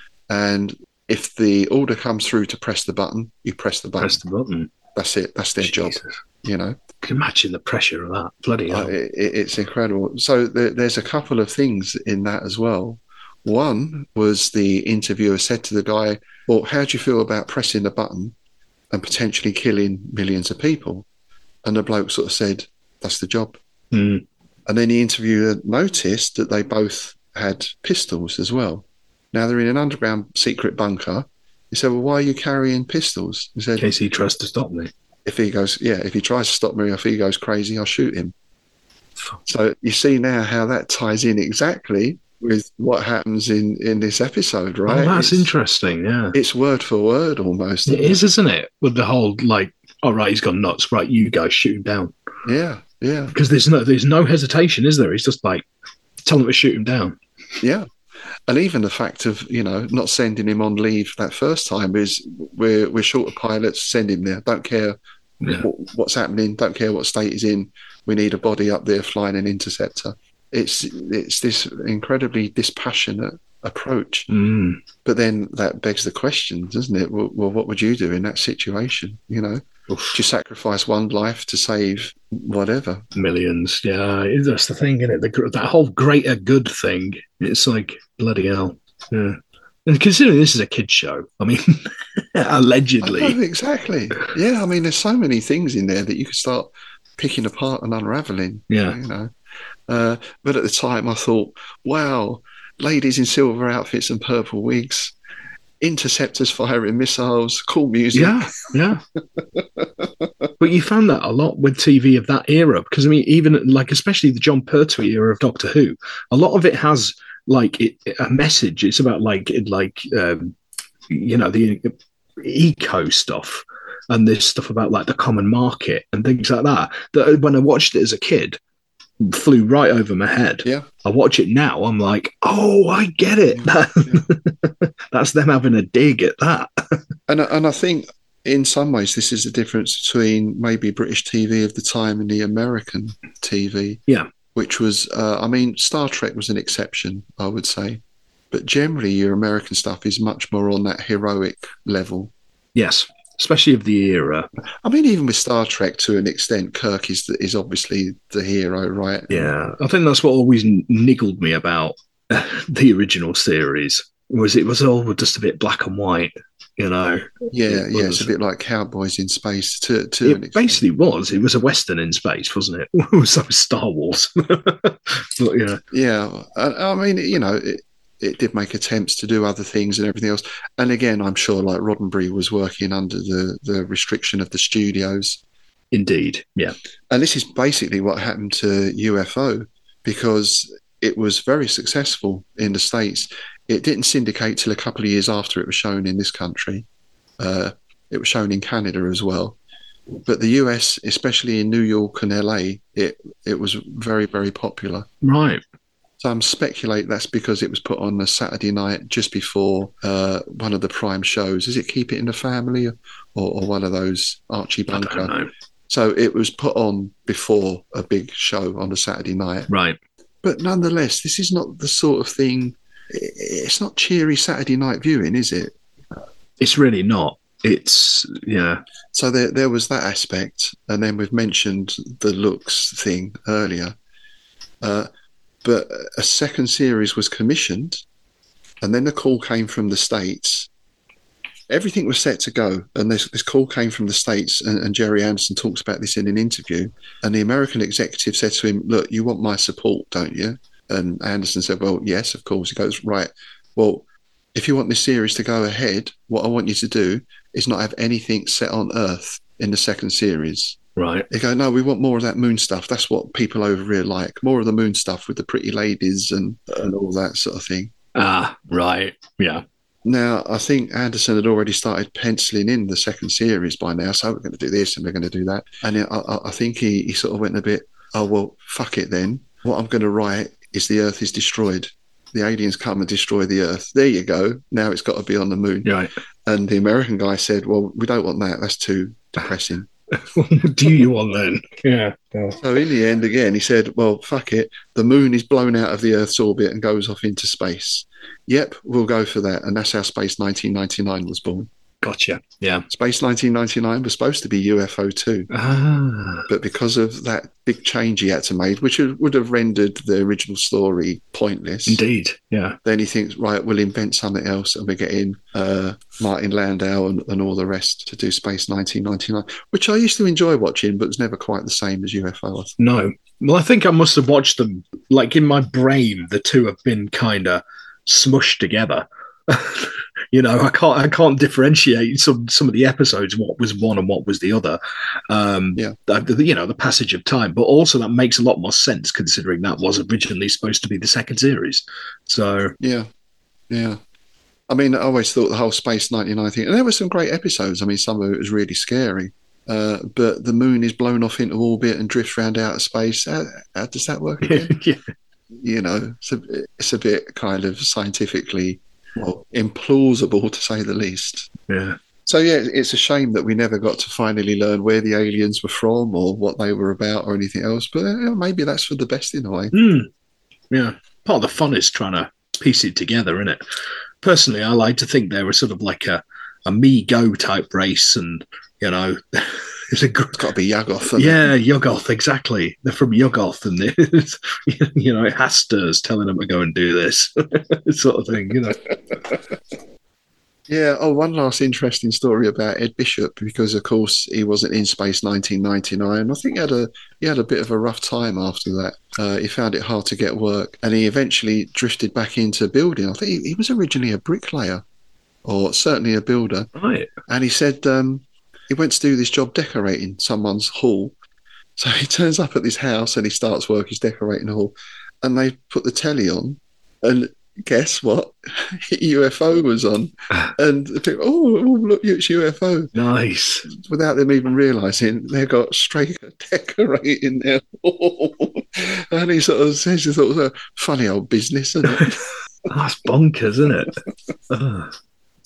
And if the order comes through to press the button, you press the button. Press the button. That's it. That's their Jesus. job. You know, can you imagine the pressure of that. Bloody hell. Uh, it, it's incredible. So there, there's a couple of things in that as well. One was the interviewer said to the guy, well, how do you feel about pressing the button and potentially killing millions of people? And the bloke sort of said, that's the job. Mm. And then the interviewer noticed that they both had pistols as well. Now they're in an underground secret bunker. He said, well, why are you carrying pistols? He said, in case he tries to stop me. If he goes, yeah, if he tries to stop me, if he goes crazy, I'll shoot him. So you see now how that ties in exactly with what happens in, in this episode, right? Oh, that's it's, interesting, yeah. It's word for word almost. It is, isn't it? With the whole, like, all right, he's gone nuts. Right, you guys shoot him down. Yeah, yeah. Because there's no, there's no hesitation, is there? He's just like, tell him to shoot him down. Yeah. And even the fact of, you know, not sending him on leave that first time is we're, we're short of pilots, send him there. Don't care yeah. what, what's happening. Don't care what state he's in. We need a body up there flying an interceptor. It's it's this incredibly dispassionate approach. Mm. But then that begs the question, doesn't it? Well, well, what would you do in that situation? You know, Oof. Do you sacrifice one life to save whatever? Millions, yeah. That's the thing, isn't it? The, that whole greater good thing. It's like, bloody hell. Yeah. And considering this is a kid's show, I mean, allegedly. I know, exactly. Yeah, I mean, there's so many things in there that you could start picking apart and unraveling. Yeah. You know. Uh, but at the time I thought, wow, ladies in silver outfits and purple wigs, interceptors firing missiles, cool music. Yeah, yeah. But you found that a lot with T V of that era, because I mean, even like, especially the John Pertwee era of Doctor Who, a lot of it has like it, a message. It's about like, it, like um, you know, the eco stuff and this stuff about like the common market and things like that. That when I watched it as a kid, flew right over my head. Yeah. I watch it now, I'm like, oh, I get it. Yeah, yeah. That's them having a dig at that. and and I think in some ways, this is the difference between maybe British T V of the time and the American T V. Yeah. Which was, uh, I mean, Star Trek was an exception, I would say. But generally, your American stuff is much more on that heroic level. Yes, especially of the era. I mean, even with Star Trek, to an extent, Kirk is is obviously the hero, right? Yeah, I think that's what always niggled me about the original series. Was it was all just a bit black and white, you know? Yeah, it yeah, was, it's a bit like Cowboys in Space. To, to it basically was. It was a Western in space, wasn't it? It was like Star Wars. But, yeah, yeah. I, I mean, you know, it, it did make attempts to do other things and everything else. And again, I'm sure like Roddenberry was working under the, the restriction of the studios. Indeed, yeah. And this is basically what happened to U F O, because it was very successful in the States. It didn't syndicate till a couple of years after it was shown in this country. Uh, it was shown in Canada as well. But the U S, especially in New York and L A, it, it was very, very popular. Right. So I'm speculate that's because it was put on a Saturday night just before uh, one of the prime shows. Is it Keep It in the Family or, or one of those Archie Bunker? I don't know. So it was put on before a big show on a Saturday night. Right. But nonetheless, this is not the sort of thing... It's not cheery Saturday night viewing, is it? It's really not. It's, yeah. So there, there was that aspect. And then we've mentioned the looks thing earlier. Uh, but a second series was commissioned. And then the call came from the States. Everything was set to go. And this, this call came from the States. And, and Jerry Anderson talks about this in an interview. And the American executive said to him, look, you want my support, don't you? And Anderson said, well, yes, of course. He goes, right, well, if you want this series to go ahead, what I want you to do is not have anything set on Earth in the second series. Right. They go, no, we want more of that moon stuff. That's what people over here like. More of the moon stuff with the pretty ladies and, and all that sort of thing. Ah, right. Yeah. Now, I think Anderson had already started penciling in the second series by now. So we're going to do this and we're going to do that. And I, I think he, he sort of went a bit, oh, well, fuck it then. What I'm going to write is the Earth is destroyed. The aliens come and destroy the Earth. There you go. Now it's got to be on the moon. Right. And the American guy said, well, we don't want that. That's too depressing. What do you want then? Yeah. yeah. So in the end, again, he said, well, fuck it. The moon is blown out of the Earth's orbit and goes off into space. Yep, we'll go for that. And that's how Space nineteen ninety-nine was born. Gotcha. Yeah. Space nineteen ninety-nine was supposed to be U F O two. Ah. But because of that big change he had to make, which would have rendered the original story pointless. Indeed. Yeah. Then he thinks, right, we'll invent something else and we're getting uh, Martin Landau and, and all the rest to do Space nineteen ninety-nine, which I used to enjoy watching, but was never quite the same as U F O. No. Well, I think I must have watched them, like in my brain, the two have been kind of smushed together. You know, I can't I can't differentiate some some of the episodes, what was one and what was the other. Um, yeah, the, you know, the passage of time, but also that makes a lot more sense considering that was originally supposed to be the second series. So yeah, yeah. I mean, I always thought the whole Space ninety-nine thing, and there were some great episodes. I mean, some of it was really scary. Uh, but the moon is blown off into orbit and drifts around outer space. How, how does that work again? Yeah. You know, it's a, it's a bit kind of scientifically well, implausible, to say the least. Yeah. So, yeah, it's a shame that we never got to finally learn where the aliens were from or what they were about or anything else. But uh, maybe that's for the best in a way. Mm. Yeah. Part of the fun is trying to piece it together, isn't it? Personally, I like to think they were sort of like a, a me-go type race and, you know... It's, a gr- it's got to be Yuggoth. Yeah, it? Yuggoth, exactly. They're from Yuggoth, and it's, you know, Haster's telling them to go and do this sort of thing, you know. Yeah. Oh, one last interesting story about Ed Bishop, because of course he wasn't in Space nineteen ninety-nine. I think he had a he had a bit of a rough time after that. Uh, he found it hard to get work, and he eventually drifted back into building. I think he, he was originally a bricklayer, or certainly a builder. Right. And he said. Um, He went to do this job decorating someone's hall. So he turns up at this house and he starts work. He's decorating the hall. And they put the telly on. And guess what? U F O was on. And the people, oh, oh, look, it's U F O. Nice. Without them even realising, they got Straker decorating their hall. And he sort of says, he thought it was a funny old business, isn't it? That's bonkers, isn't it? Oh.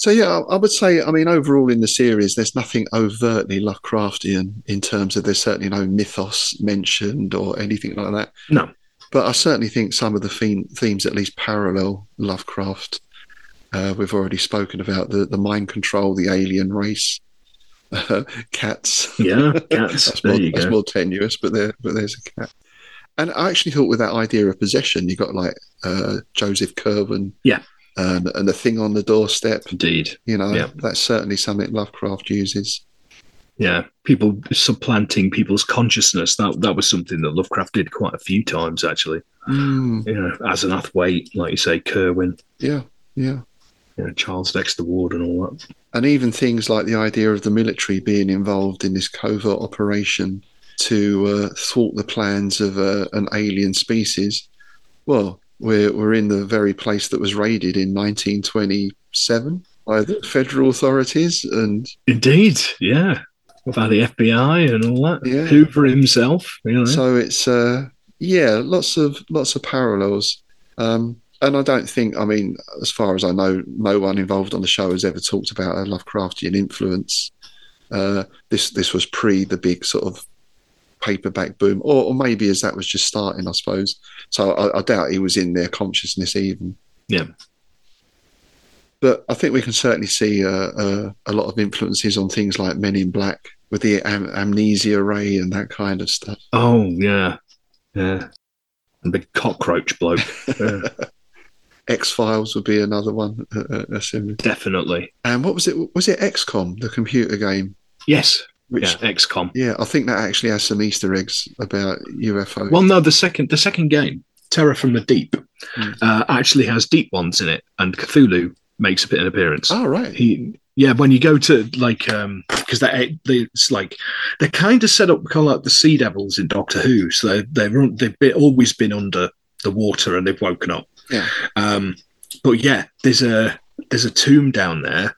So yeah, I, I would say, I mean, overall in the series, there's nothing overtly Lovecraftian in terms of there's certainly no mythos mentioned or anything like that. No. But I certainly think some of the theme, themes at least parallel Lovecraft. Uh, we've already spoken about the, the mind control, the alien race, uh, cats. Yeah, cats. that's, there more, you that's go. more tenuous, but there, but there's a cat. And I actually thought with that idea of possession, you got like uh, Joseph Curwen. Yeah. And, and the thing on the doorstep. Indeed. You know, yeah. that's certainly something Lovecraft uses. Yeah, people supplanting people's consciousness. That that was something that Lovecraft did quite a few times, actually. Mm. You know, Asenath Waite, like you say, Curwen. Yeah, yeah. You know, Charles Dexter Ward and all that. And even things like the idea of the military being involved in this covert operation to uh, thwart the plans of uh, an alien species. Well, we're, we're in the very place that was raided in nineteen twenty-seven by the federal authorities. And Indeed, yeah. By the F B I and all that. Yeah. Hoover himself. You know. So it's, uh, yeah, lots of lots of parallels. Um, and I don't think, I mean, as far as I know, no one involved on the show has ever talked about a Lovecraftian influence. Uh, this this was pre the big sort of paperback boom, or, or maybe as that was just starting, I suppose. So I, I doubt he was in their consciousness even. Yeah. But I think we can certainly see uh, uh, a lot of influences on things like Men in Black with the am- amnesia ray and that kind of stuff. Oh, yeah. Yeah. And big cockroach bloke. Yeah. X-Files would be another one. Uh, uh, Definitely. And what was it? Was it X COM, the computer game? Yes. Which, yeah, X COM. Yeah, I think that actually has some Easter eggs about U F Os. Well, no, the second the second game, Terror from the Deep, mm. uh, actually has deep ones in it, and Cthulhu makes a bit of an appearance. Oh, right. He, yeah, when you go to, like, um, because they, they, it's like, they're kind of set up kind of like the Sea Devils in Doctor Who, so they, they're, they've been, always been under the water and they've woken up. Yeah. Um, but yeah, there's a there's a tomb down there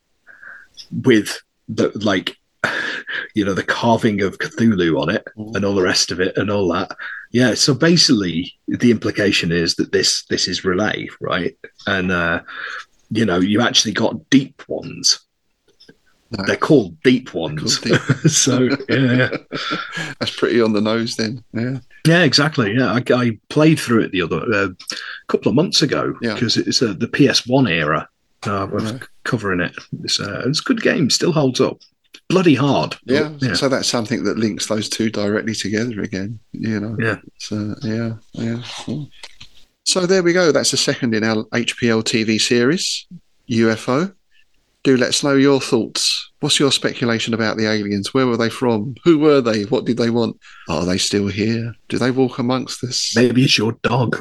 with the, like, you know, the carving of Cthulhu on it mm. and all the rest of it and all that. Yeah, so basically the implication is that this this is Relay, right? And uh, you know, you actually got deep ones. No. They're called deep ones. Called deep. So yeah, yeah, that's pretty on the nose then. Yeah, yeah, exactly. Yeah, I, I played through it the other uh, couple of months ago because yeah. it's uh, the P S one era. Uh, we're yeah. covering it. It's, uh, it's a good game. Still holds up. Bloody hard. Yeah, but, yeah. So that's something that links those two directly together again. You know. Yeah. So yeah, yeah. Cool. So there we go. That's the second in our H P L T V series, U F O. Do let us know your thoughts. What's your speculation about the aliens? Where were they from? Who were they? What did they want? Are they still here? Do they walk amongst us? Maybe it's your dog.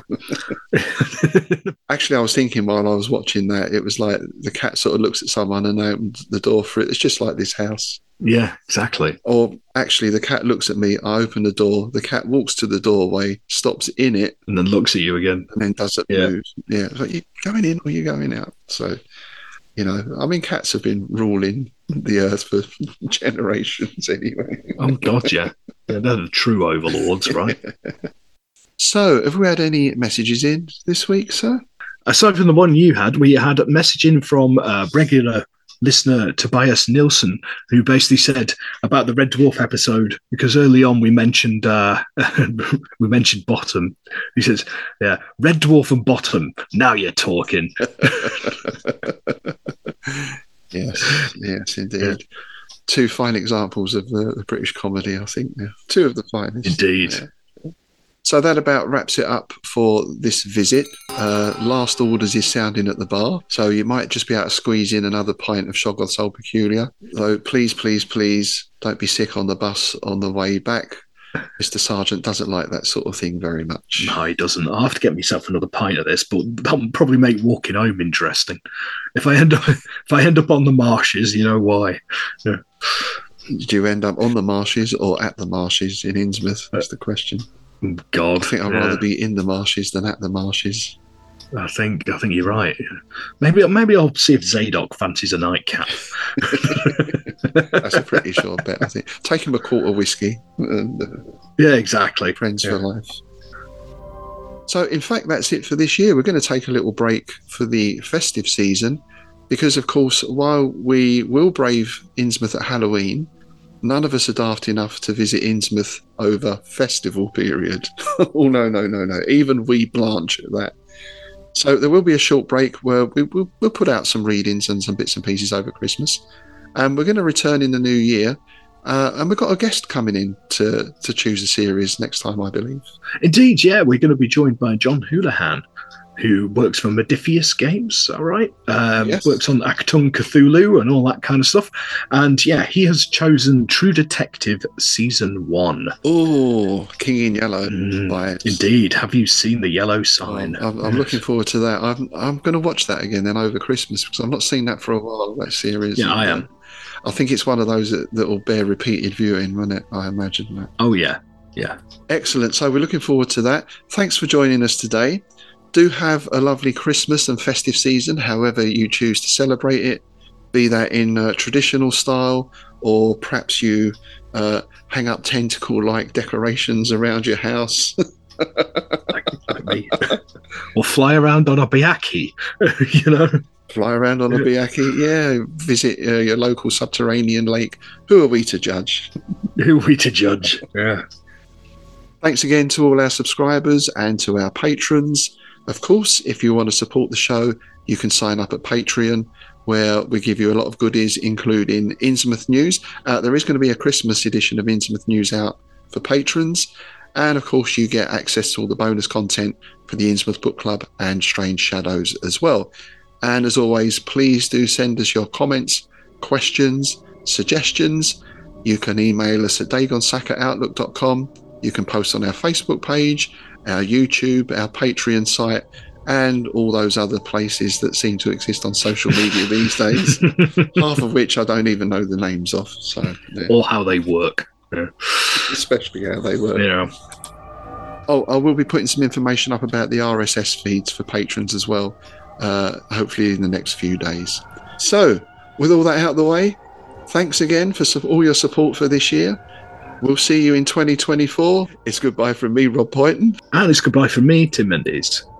Actually, I was thinking while I was watching that, it was like the cat sort of looks at someone and opens the door for it. It's just like this house. Yeah, exactly. Or actually, the cat looks at me, I open the door, the cat walks to the doorway, stops in it. And then looks at you again. And then doesn't yeah. move. Yeah, it's like, you going in or you going out? So... You know, I mean, cats have been ruling the earth for generations anyway. Oh, God, yeah. yeah they're the true overlords, right? So, have we had any messages in this week, sir? Aside from the one you had, we had a message in from a regular listener, Tobias Nilsson, who basically said about the Red Dwarf episode, because early on we mentioned uh, we mentioned Bottom. He says, yeah, Red Dwarf and Bottom, now you're talking. Yes, yes, indeed. Yeah. Two fine examples of the, the British comedy, I think. Yeah. Two of the finest. Indeed. Yeah. So that about wraps it up for this visit. Uh, last orders is sounding at the bar, so you might just be able to squeeze in another pint of Shoggoth Soul Peculiar. So please, please, please don't be sick on the bus on the way back. Mister Sargent doesn't like that sort of thing very much. No, he doesn't. I have to get myself another pint of this, but that'll probably make walking home interesting. If I end up, if I end up on the marshes, you know why. Yeah. Did you end up on the marshes or at the marshes in Innsmouth? That's the question. God, I think I'd yeah. rather be in the marshes than at the marshes. I think I think you're right. Maybe maybe I'll see if Zadok fancies a nightcap. That's a pretty sure bet, I think. Take him a quart of whiskey. And, uh, yeah, exactly. Friends yeah. for life. So, in fact, that's it for this year. We're going to take a little break for the festive season. Because, of course, while we will brave Innsmouth at Halloween, none of us are daft enough to visit Innsmouth over festival period. Oh, no, no, no, no. Even we blanch at that. So there will be a short break where we, we'll, we'll put out some readings and some bits and pieces over Christmas. And we're going to return in the new year. Uh, and we've got a guest coming in to, to choose a series next time, I believe. Indeed, yeah. We're going to be joined by John Houlihan, who works for Modiphius Games, all right? Um, yes. Works on Achtung Cthulhu and all that kind of stuff. And yeah, he has chosen True Detective Season one. Oh, King in Yellow. Mm, by indeed. Have you seen the yellow sign? Oh, I'm, I'm looking forward to that. I'm, I'm going to watch that again then over Christmas because I've not seen that for a while, that series. Yeah, I am. I think it's one of those that, that will bear repeated viewing, won't it? I imagine that. Oh, yeah. Yeah. Excellent. So we're looking forward to that. Thanks for joining us today. Do have a lovely Christmas and festive season, however you choose to celebrate it, be that in uh, traditional style, or perhaps you uh, hang up tentacle-like decorations around your house. like, like me. Or fly around on a byakhee, you know? Fly around on a byakhee, yeah. Visit uh, your local subterranean lake. Who are we to judge? Who are we to judge? Yeah. Thanks again to all our subscribers and to our patrons. Of course, if you want to support the show, you can sign up at Patreon, where we give you a lot of goodies, including Innsmouth News. Uh, there is going to be a Christmas edition of Innsmouth News out for patrons. And, of course, you get access to all the bonus content for the Innsmouth Book Club and Strange Shadows as well. And, as always, please do send us your comments, questions, suggestions. You can email us at dagonssack at outlook dot com. You can post on our Facebook page, our YouTube, our Patreon site, and all those other places that seem to exist on social media these days, half of which I don't even know the names of. So, yeah. Or how they work. Yeah. Especially how they work. Yeah. Oh, I will be putting some information up about the R S S feeds for patrons as well, uh, hopefully in the next few days. So, with all that out of the way, thanks again for su- all your support for this year. We'll see you in twenty twenty-four. It's goodbye from me, Rob Poynton. And it's goodbye from me, Tim Mendes.